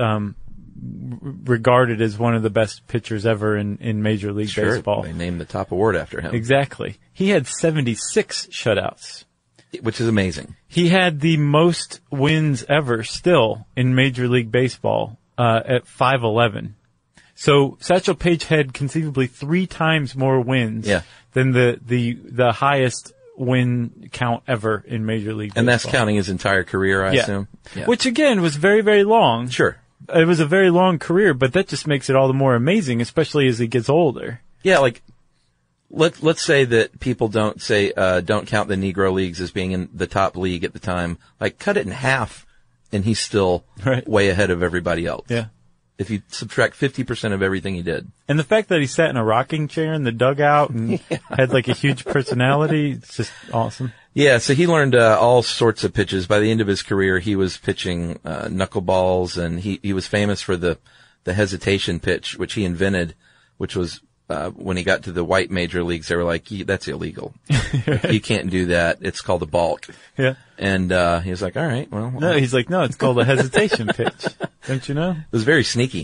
regarded as one of the best pitchers ever in Major League Baseball. They named the top award after him. Exactly. He had 76 shutouts. Which is amazing. He had the most wins ever still in Major League Baseball, at 511. So Satchel Paige had conceivably 3 times more wins than the highest win count ever in Major League Baseball. And that's counting his entire career, I assume. Yeah. Which again was very, very long. Sure. It was a very long career, but that just makes it all the more amazing, especially as he gets older. Yeah, like, let's say that people don't count the Negro Leagues as being in the top league at the time. Like, cut it in half, and he's still way ahead of everybody else. Yeah. If you subtract 50% of everything he did. And the fact that he sat in a rocking chair in the dugout and had like a huge personality, it's just awesome. Yeah, so he learned all sorts of pitches. By the end of his career, he was pitching knuckleballs, and he was famous for the hesitation pitch, which he invented, which was when he got to the white major leagues, they were like, that's illegal. You can't do that. It's called a balk. Yeah. And he was like, all right, well. No, he's like, no, it's called a hesitation pitch. Don't you know? It was very sneaky.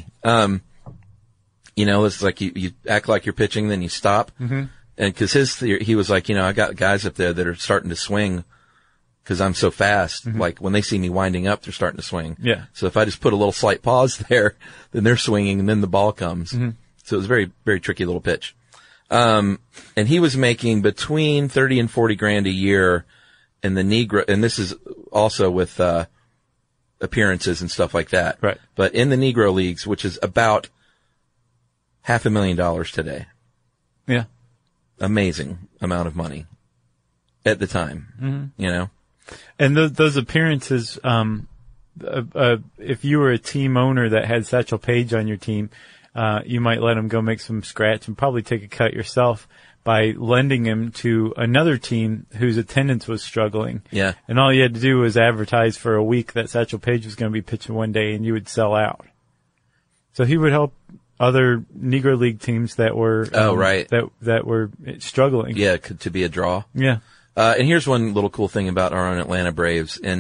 It's like you act like you're pitching, then you stop. Mm-hmm. And cause he was like, I got guys up there that are starting to swing cause I'm so fast. Mm-hmm. Like when they see me winding up, they're starting to swing. Yeah. So if I just put a little slight pause there, then they're swinging and then the ball comes. Mm-hmm. So it was a very, very tricky little pitch. And he was making between 30 and 40 grand a year in the Negro, and this is also with, appearances and stuff like that. Right. But in the Negro Leagues, which is about $500,000 today. Yeah. Amazing amount of money at the time, you know? And those appearances, if you were a team owner that had Satchel Paige on your team, you might let him go make some scratch and probably take a cut yourself by lending him to another team whose attendance was struggling. Yeah. And all you had to do was advertise for a week that Satchel Paige was going to be pitching one day, and you would sell out. So he would help other Negro League teams that were that were struggling. Yeah, to be a draw. Yeah. And here's one little cool thing about our own Atlanta Braves. In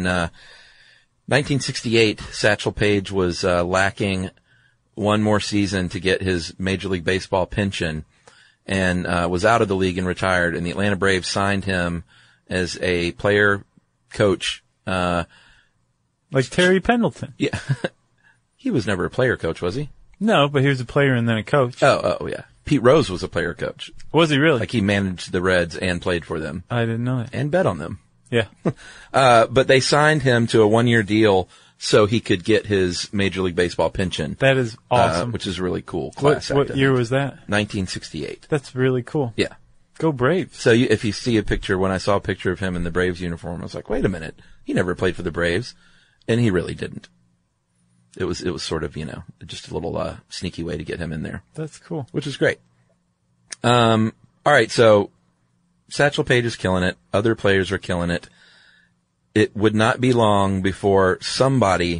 1968, Satchel Paige was lacking one more season to get his Major League Baseball pension, and was out of the league and retired. And the Atlanta Braves signed him as a player coach. Like Terry Pendleton. Yeah. He was never a player coach, was he? No, but he was a player and then a coach. Oh, yeah. Pete Rose was a player coach. Was he really? Like he managed the Reds and played for them. I didn't know that. And bet on them. Yeah. But they signed him to a 1-year deal so he could get his Major League Baseball pension. That is awesome. Which is really cool. What year was that? 1968. That's really cool. Yeah. Go Braves. So if you see a picture, when I saw a picture of him in the Braves uniform, I was like, wait a minute. He never played for the Braves. And he really didn't. It was sort of, just a little, sneaky way to get him in there. That's cool. Which is great. All right. So Satchel Paige is killing it. Other players are killing it. It would not be long before somebody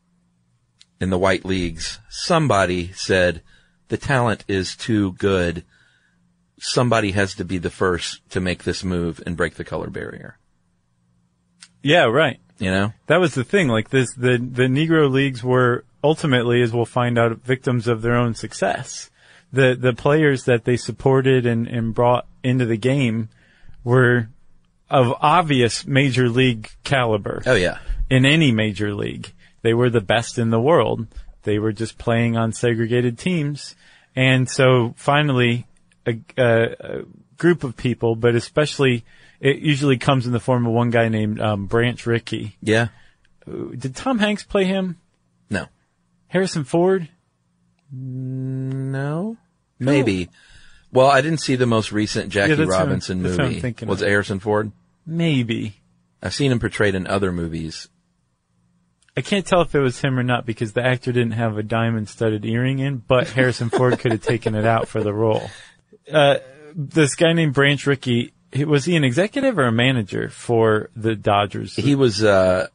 in the white leagues, somebody said the talent is too good. Somebody has to be the first to make this move and break the color barrier. Yeah, right. You know? That was the thing. Like the Negro Leagues were ultimately, as we'll find out, victims of their own success. The players that they supported and brought into the game were of obvious major league caliber. Oh yeah. In any major league. They were the best in the world. They were just playing on segregated teams. And so finally, a group of people, but especially it usually comes in the form of one guy named Branch Rickey. Yeah. Did Tom Hanks play him? No. Harrison Ford? No. Maybe. Well, I didn't see the most recent Jackie Robinson movie. Was it Harrison Ford? Maybe. I've seen him portrayed in other movies. I can't tell if it was him or not because the actor didn't have a diamond-studded earring in, but Harrison Ford could have taken it out for the role. This guy named Branch Rickey, was he an executive or a manager for the Dodgers? He was an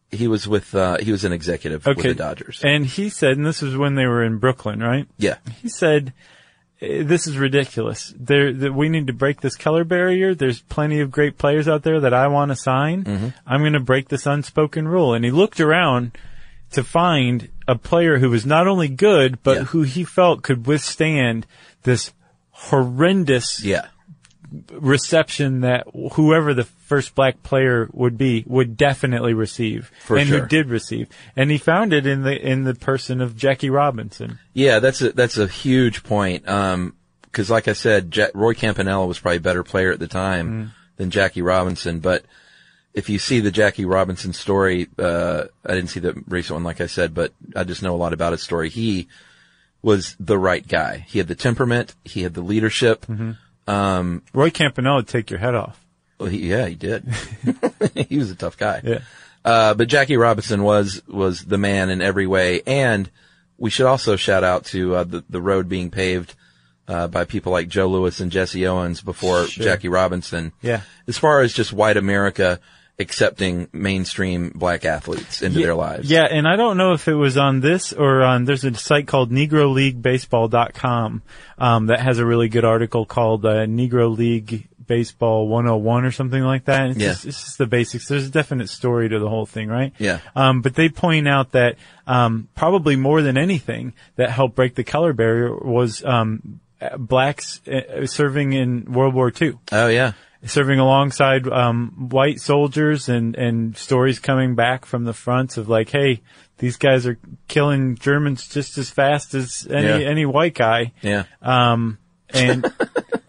executive with the Dodgers. And he said, and this was when they were in Brooklyn, right? Yeah. He said, this is ridiculous. We need to break this color barrier. There's plenty of great players out there that I want to sign. Mm-hmm. I'm going to break this unspoken rule. And he looked around to find a player who was not only good, but who he felt could withstand this horrendous reception that whoever the first black player would be would definitely receive. Who did receive. And he found it in the person of Jackie Robinson. Yeah, that's a huge point. 'Cause like I said, Roy Campanella was probably a better player at the time than Jackie Robinson. But if you see the Jackie Robinson story, I didn't see the recent one, like I said, but I just know a lot about his story. He was the right guy. He had the temperament. He had the leadership. Mm-hmm. Roy Campanella would take your head off. Well, he did. He was a tough guy. Yeah. But Jackie Robinson was the man in every way. And we should also shout out to, the road being paved, by people like Joe Louis and Jesse Owens before Jackie Robinson. Yeah. As far as just white America accepting mainstream black athletes into their lives. Yeah, and I don't know if it was on this or on, there's a site called NegroLeagueBaseball.com, that has a really good article called, Negro League Baseball 101 or something like that. And it's just the basics. There's a definite story to the whole thing, right? Yeah. But they point out that, probably more than anything that helped break the color barrier was, blacks serving in World War II. Oh yeah. Serving alongside white soldiers and stories coming back from the fronts of like, hey, these guys are killing Germans just as fast as any white guy. Yeah. And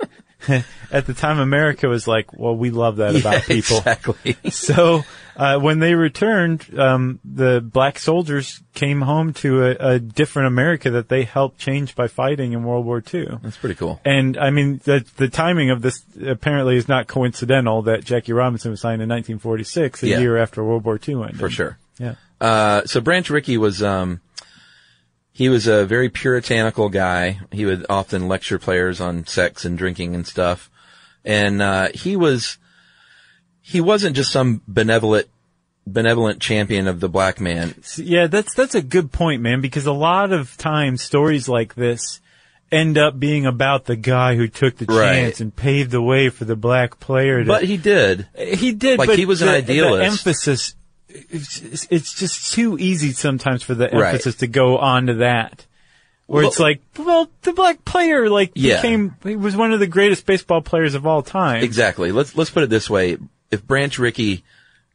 At the time, America was like, well, we love that about people. Exactly. So, when they returned, the black soldiers came home to a different America that they helped change by fighting in World War II. That's pretty cool. And, I mean, the timing of this apparently is not coincidental that Jackie Robinson was signed in 1946, a year after World War II ended. For sure. Yeah. So Branch Rickey was, he was a very puritanical guy. He would often lecture players on sex and drinking and stuff. And, he wasn't just some benevolent champion of the black man. Yeah, that's a good point, man, because a lot of times stories like this end up being about the guy who took the chance and paved the way for the black player. But he did. Like, but he was an idealist. The emphasis, it's just too easy sometimes for the emphasis to go onto that. Where it's like, well, the black player, he was one of the greatest baseball players of all time. Exactly. Let's put it this way. If Branch Rickey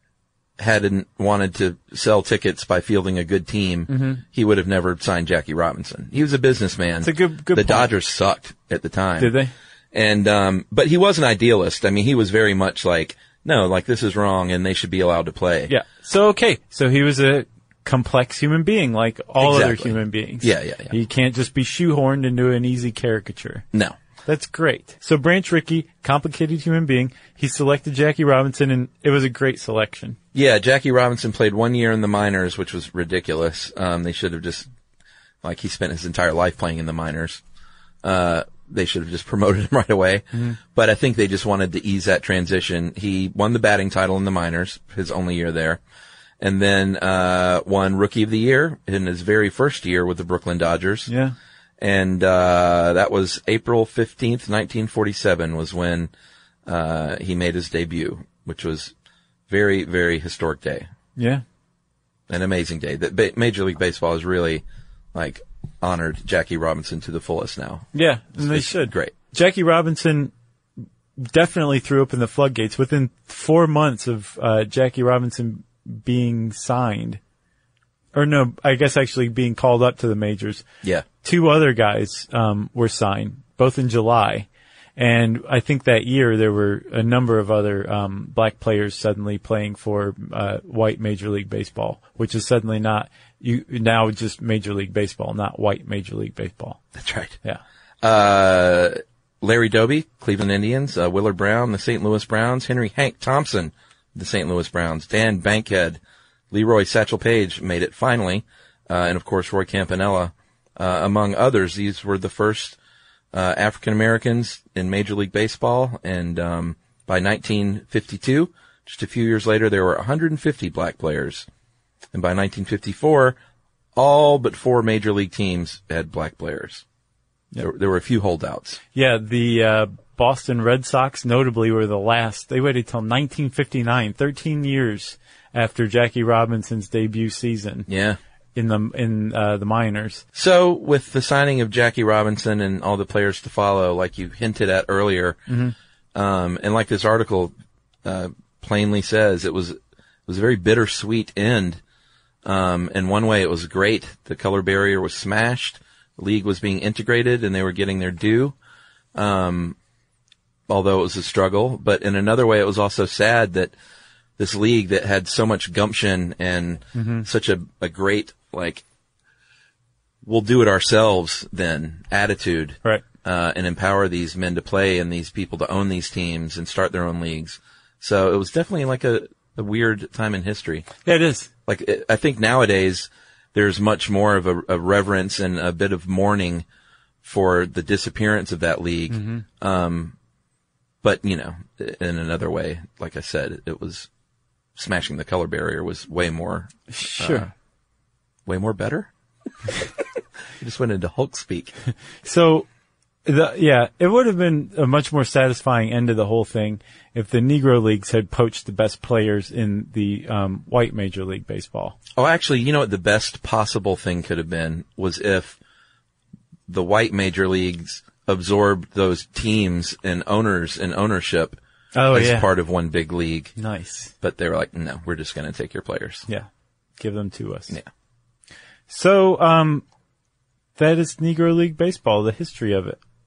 hadn't wanted to sell tickets by fielding a good team, he would have never signed Jackie Robinson. He was a businessman. It's a good The point. Dodgers sucked at the time. Did they? And, but he was an idealist. I mean, he was very much like, no, like, this is wrong and they should be allowed to play. Yeah. So he was a complex human being like all other human beings. Yeah. He can't just be shoehorned into an easy caricature. No. That's great. So Branch Rickey, complicated human being, he selected Jackie Robinson, and it was a great selection. Yeah, Jackie Robinson played 1 year in the minors, which was ridiculous. They should have just, he spent his entire life playing in the minors. They should have just promoted him right away. But I think they just wanted to ease that transition. He won the batting title in the minors, his only year there. And then, won Rookie of the Year in his very first year with the Brooklyn Dodgers. Yeah. And, that was April 15th, 1947 was when, he made his debut, which was very, very historic day. Yeah. An amazing day. That Major League Baseball has really, honored Jackie Robinson to the fullest now. Yeah, and they should. Great. Jackie Robinson definitely threw open the floodgates. Within 4 months of, Jackie Robinson being signed, or no, I guess actually being called up to the majors. Yeah. 2 other guys, were signed, both in July. And I think that year there were a number of other, black players suddenly playing for, white Major League Baseball, which is suddenly now just Major League Baseball, not white Major League Baseball. That's right. Yeah. Larry Doby, Cleveland Indians, Willard Brown, the St. Louis Browns, Henry Hank Thompson, the St. Louis Browns, Dan Bankhead, Leroy Satchel Paige made it finally, and of course Roy Campanella, among others. These were the first African Americans in Major League Baseball, and by 1952, just a few years later, there were 150 black players, and by 1954, all but 4 Major League teams had black players. There were a few holdouts. Yeah, the Boston Red Sox notably were the last. They waited till 1959, 13 years after Jackie Robinson's debut season. Yeah. In the minors. So, with the signing of Jackie Robinson and all the players to follow, like you hinted at earlier, and like this article plainly says, it was a very bittersweet end. In one way, it was great. The color barrier was smashed. The league was being integrated, and they were getting their due. Although it was a struggle, but in another way, it was also sad that this league that had so much gumption and such a great, we'll do it ourselves then attitude. Right. And empower these men to play and these people to own these teams and start their own leagues. So it was definitely a weird time in history. Yeah, it is. I think nowadays there's much more of a reverence and a bit of mourning for the disappearance of that league. But, in another way, like I said, it was smashing the color barrier was way more, way more better. You just went into Hulk speak. So, it would have been a much more satisfying end to the whole thing if the Negro Leagues had poached the best players in the white Major League Baseball. Oh, actually, you know what the best possible thing could have been was if the white Major Leagues absorbed those teams and owners and ownership as part of one big league. Nice. But they were like, no, we're just going to take your players. Yeah. Give them to us. Yeah. So, that is Negro League Baseball, the history of it.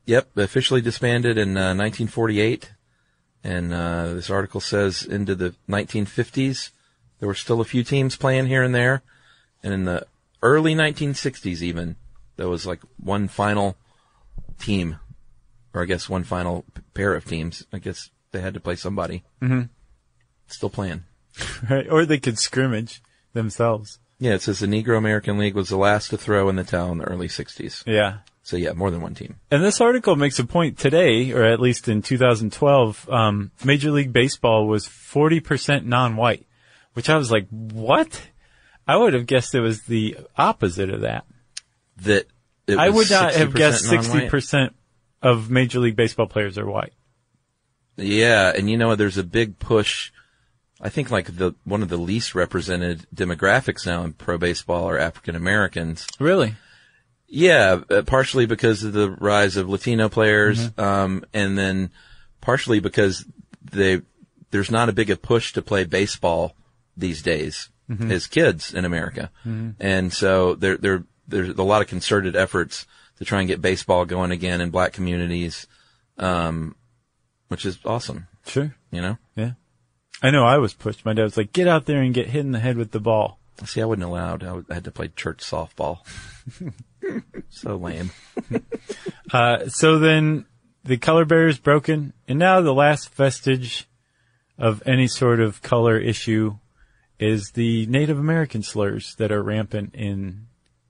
Yep, officially disbanded in 1948. And this article says into the 1950s, there were still a few teams playing here and there. And in the early 1960s even, there was like one final team, or I guess one final pair of teams. I guess they had to play somebody. Mm-hmm. Still playing. Right. Or they could scrimmage themselves. Yeah, it says the Negro American League was the last to throw in the towel in the early 60s. Yeah. So yeah, more than one team. And this article makes a point today, or at least in 2012, Major League Baseball was 40% non-white, which I was like, what? I would have guessed it was the opposite of that. That it was I would not have guessed non-white? 60% of Major League Baseball players are white. Yeah, and there's a big push. I think like one of the least represented demographics now in pro baseball are African Americans. Really? Yeah, partially because of the rise of Latino players, and then partially because there's not a big a push to play baseball these days as kids in America, and so there's a lot of concerted efforts to try and get baseball going again in black communities, which is awesome. Sure. Yeah. I know I was pushed. My dad was like, get out there and get hit in the head with the ball. See, I wasn't allowed. I had to play church softball. So lame. So then the color barrier is broken, and now the last vestige of any sort of color issue is the Native American slurs that are rampant in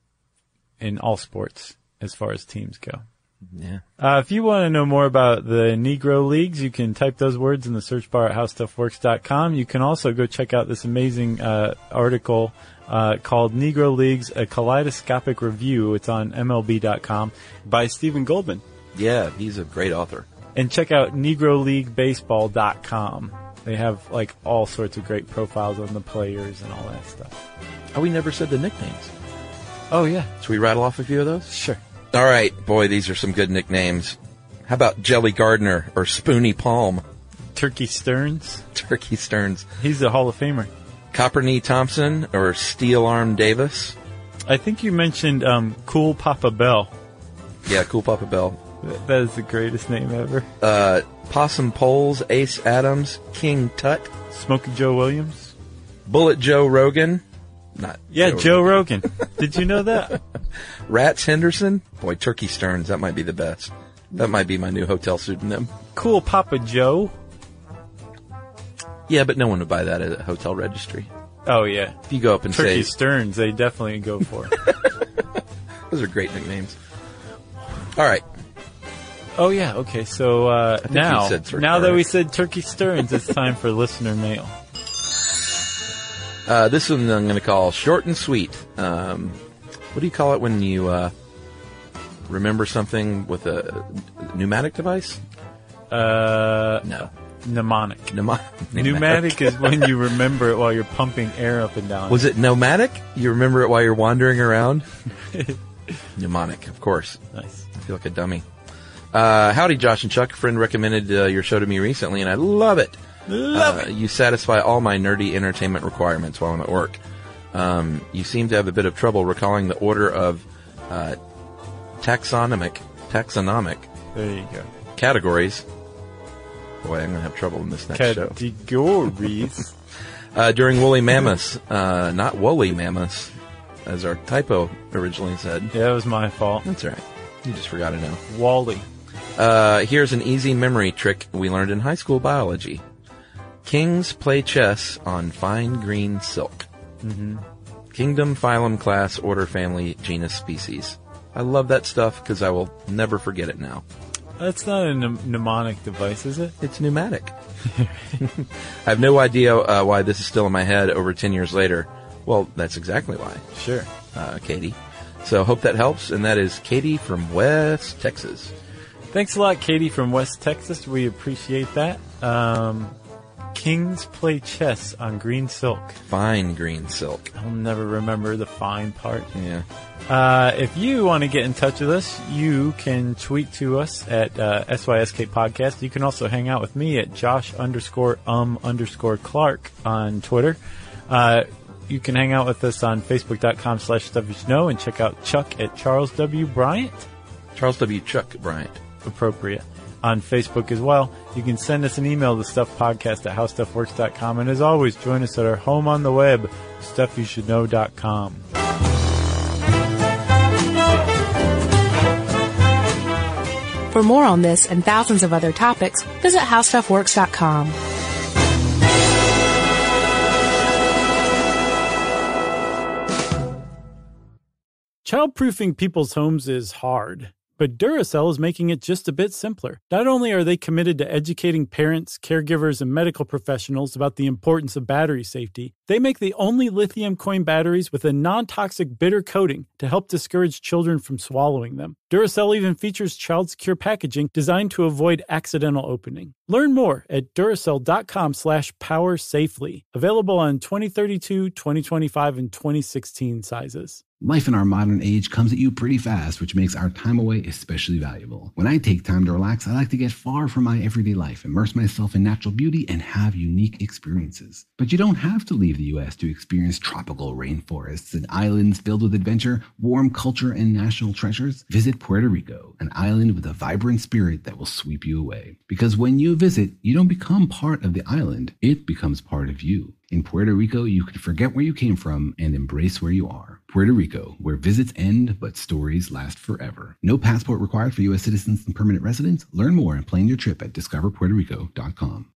all sports as far as teams go. Yeah. If you want to know more about the Negro Leagues, you can type those words in the search bar at howstuffworks.com. You can also go check out this amazing article called Negro Leagues, a Kaleidoscopic Review. It's on MLB.com by Stephen Goldman. Yeah, he's a great author. And check out NegroLeagueBaseball.com. They have like all sorts of great profiles on the players and all that stuff. Oh, we never said the nicknames. Oh, yeah. Should we rattle off a few of those? Sure. All right. Boy, these are some good nicknames. How about Jelly Gardner or Spoony Palm? Turkey Stearns. Turkey Stearns. He's a Hall of Famer. Copperknee Thompson or Steel Arm Davis? I think you mentioned Cool Papa Bell. Yeah, Cool Papa Bell. That is the greatest name ever. Possum Poles, Ace Adams, King Tut. Smokey Joe Williams. Bullet Joe Rogan. Not Yeah, Joe Rogan. Did you know that? Rats Henderson. Boy, Turkey Stearns. That might be the best. That might be my new hotel pseudonym. Cool Papa Joe. Yeah, but no one would buy that at a hotel registry. Oh, yeah. If you go up and Turkey say... Stearns, they definitely go for. Those are great nicknames. All right. Oh, yeah. Okay, so now you said that we said Turkey Stearns, it's time for listener mail. This one I'm going to call short and sweet. What do you call it when you remember something with a pneumatic device? No. Mnemonic. Pneumatic. Pneumatic is when you remember it while you're pumping air up and down. Was it nomadic? You remember it while you're wandering around? Mnemonic, of course. Nice. I feel like a dummy. Howdy, Josh and Chuck. A friend recommended your show to me recently, and I love it. Love it. You satisfy all my nerdy entertainment requirements while I'm at work. You seem to have a bit of trouble recalling the order of taxonomic There you go. categories. Boy, I'm going to have trouble in this next show. Categories. During woolly mammoths, not woolly mammoths, as our typo originally said. Yeah, that was my fault. That's all right. You just forgot to know. Wally. Here's an easy memory trick we learned in high school biology. Kings play chess on fine green silk. Mm-hmm. Kingdom, phylum, class, order, family, genus, species. I love that stuff because I will never forget it now. That's not a mnemonic device, is it? It's pneumatic. I have no idea why this is still in my head over 10 years later. Well, that's exactly why. Sure. Katie. So hope that helps. And that is Katie from West Texas. Thanks a lot, Katie from West Texas. We appreciate that. Kings play chess on green silk. Fine green silk. I'll never remember the fine part. Yeah. If you want to get in touch with us, you can tweet to us at SYSK Podcast. You can also hang out with me at Josh__Clark on Twitter. You can hang out with us on Facebook.com/StuffYouShouldKnow and check out Chuck at Charles W. Bryant. Charles W. Chuck Bryant. appropriate. On Facebook as well. You can send us an email to stuffpodcast@howstuffworks.com. And as always, join us at our home on the web, stuffyoushouldknow.com. For more on this and thousands of other topics, visit howstuffworks.com. Childproofing people's homes is hard, but Duracell is making it just a bit simpler. Not only are they committed to educating parents, caregivers, and medical professionals about the importance of battery safety, they make the only lithium coin batteries with a non-toxic bitter coating to help discourage children from swallowing them. Duracell even features child-secure packaging designed to avoid accidental opening. Learn more at Duracell.com/powersafely. Available on 2032, 2025, and 2016 sizes. Life in our modern age comes at you pretty fast, which makes our time away especially valuable. When I take time to relax, I like to get far from my everyday life, immerse myself in natural beauty, and have unique experiences. But you don't have to leave the U.S. to experience tropical rainforests and islands filled with adventure, warm culture, and national treasures. Visit Puerto Rico, an island with a vibrant spirit that will sweep you away. Because when you visit, you don't become part of the island, it becomes part of you. In Puerto Rico, you can forget where you came from and embrace where you are. Puerto Rico, where visits end, but stories last forever. No passport required for U.S. citizens and permanent residents. Learn more and plan your trip at discoverpuertorico.com.